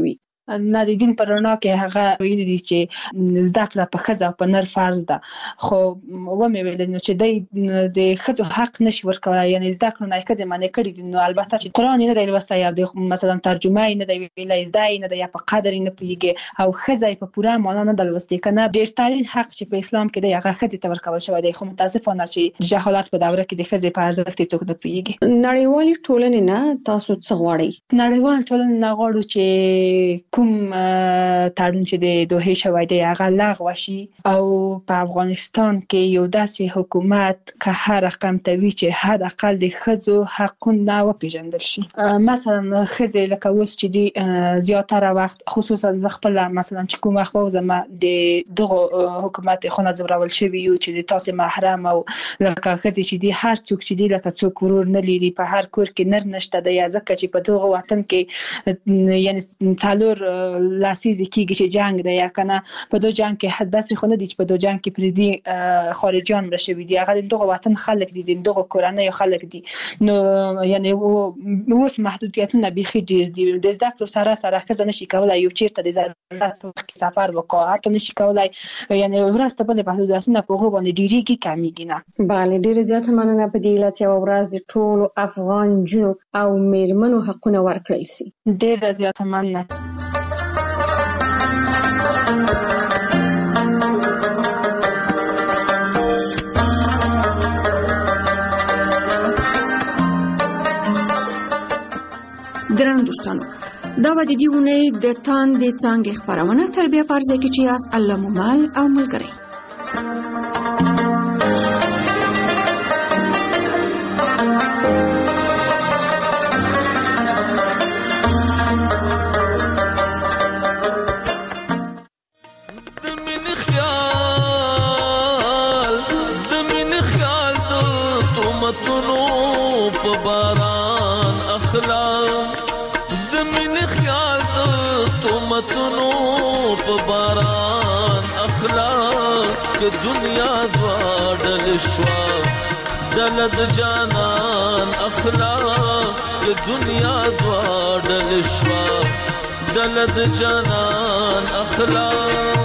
نه د دین پرنا کې هغه ویل دي چې زده کړه په خزه په نر فرض ده، خو و مې ویل نو چې د خزو حق نشي ورکولای، یعنی زده کړه نه کړي معنی کړي دي. نو البته چې قرآن نه دی لوسته یا د مثلا ترجمه نه دی ویلای، زده نه دی یا په قدر نه پیږي او خزه په پوره معنا نه دلوستي کنه. ډیر ترین حق چې په اسلام کې دی هغه خزه ته ورکول شوی دی، خو متاسفانه چې جهالت په دوره کې د خزه په ارزښت څوک نه پیږي. نړیوالې ټولنې نه تاسو څه غواړئ؟ نړیوال ټولنې نه غواړو چې کوم تړون چې د دوه شوی دی هغه لغوه شي او په افغانستان کې یو داسې حکومت که هر رقم توی چې حد اقل د ښځو حقونه وپیژندل شي. مثلا ښځې لکه اوس چې دی زیاتره وخت خصوصا زه خپل مثلا چې کوم وخت وزم د دغه حکومت خونه زورول شوی یو چې تاسو محرم او لکه ښځې چې دی هر څوک چې دی لکه څوک ورور نه لري په هر کور کې نر نشته دی، ځکه چې په دغه وطن کې یعنی څلور لاسیزه کېږي چې جنگ دی یا کنه په دوه جنگ کې حدث خو نه دي چې په دوه جنگ کې پردي خارجيان مرشوي دي، هغه دغه وطن خلک دي، دغه کورنۍ خلک دي. نو یعنی اوس محدودیتونه بيخي ډیر دي. د زده کړو سره سره ښځه نشي کولای یو چیرته د ضرورت سفر وکړي، حتی نشي کولای یعنی ورسته په محدودیتونه په غو باندې ډیریږي کمیږي نه. بله ډیر زیات مننه په دې لته او ورځ د ټولو افغان جنو او میرمنو حقونه ورکړی سي. ډیر زیات مننه. ګرانو دوستانو، دا به د دې اونۍ د تاندې څانګې خپرونه تربیه په ارزه کې چې یاست الله مومل او ملګری. دنیا دواړل شوا دلد جانان اخلاق دنیا دواړل شوا دلد جانان اخلاق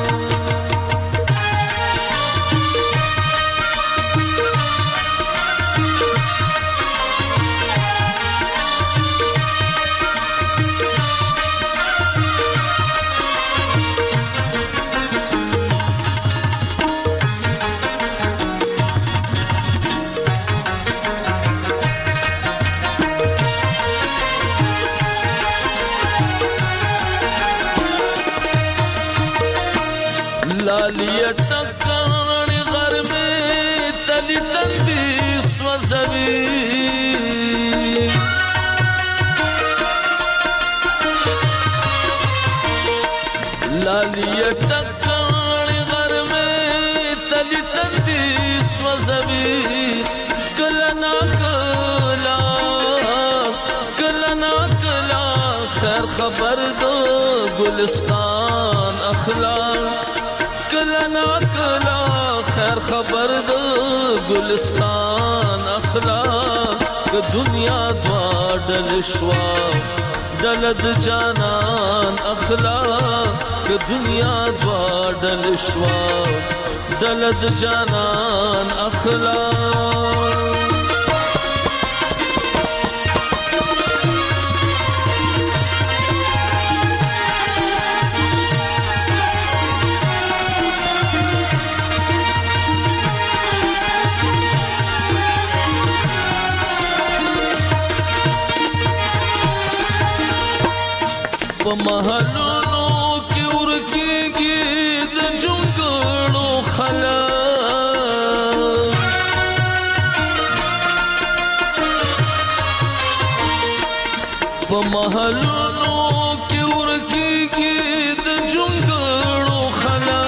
लालिया टकानी घर में तली तंदी स्वज़वी लालिया टकानी घर में तली तंदी स्वज़वी कलना कला खैर खबर दो गुलिस्तान अखलाक कला खैर खबर दो गुलिस्तान अखलाक दुनिया द्वाडल शवा दलद जानन अखलाक दुनिया द्वाडल शवा दलद जानन अखलाक महलों की उर्की द जुंगड़ो खला महलों की उर्की द जुंगड़ो खला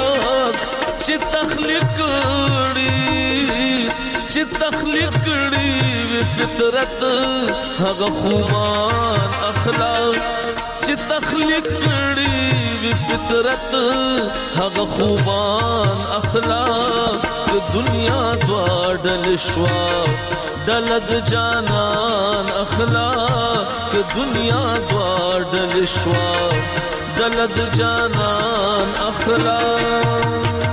चितखलिकड़ी फितरत हग खुमान अखलाक तखलीक कड़ी फितरत हग खुबान अखलाक दुनिया द्वाडल शवा दलद जानन अखलाक दुनिया द्वाडल शवा دلد جانان اخلاق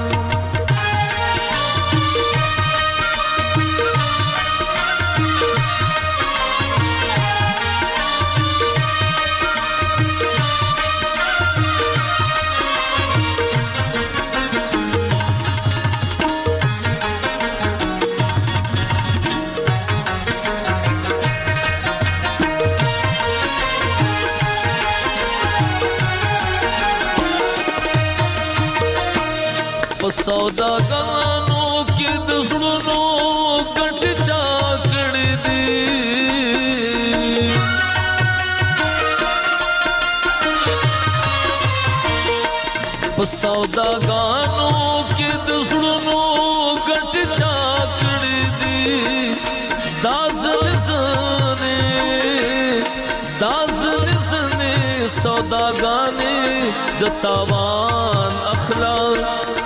सौदागानों के दुश्मनों कट चाकड़ दी सौदागानों के दुश्मनों कट चाकड़ दी दाज़न सने सौदागाने दतावान अखलाक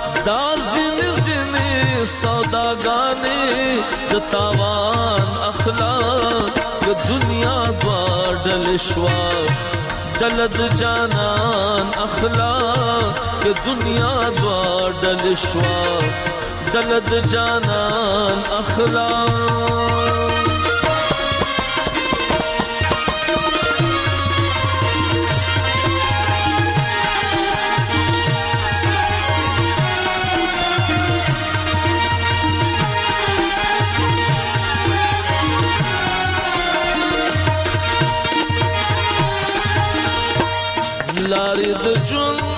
सौदागाने दतावान अखलाक ये दुनिया बाडल शवा दलद जानन अखलाक ये दुनिया बाडल शवा दलद जानन अखलाक लारिद जुन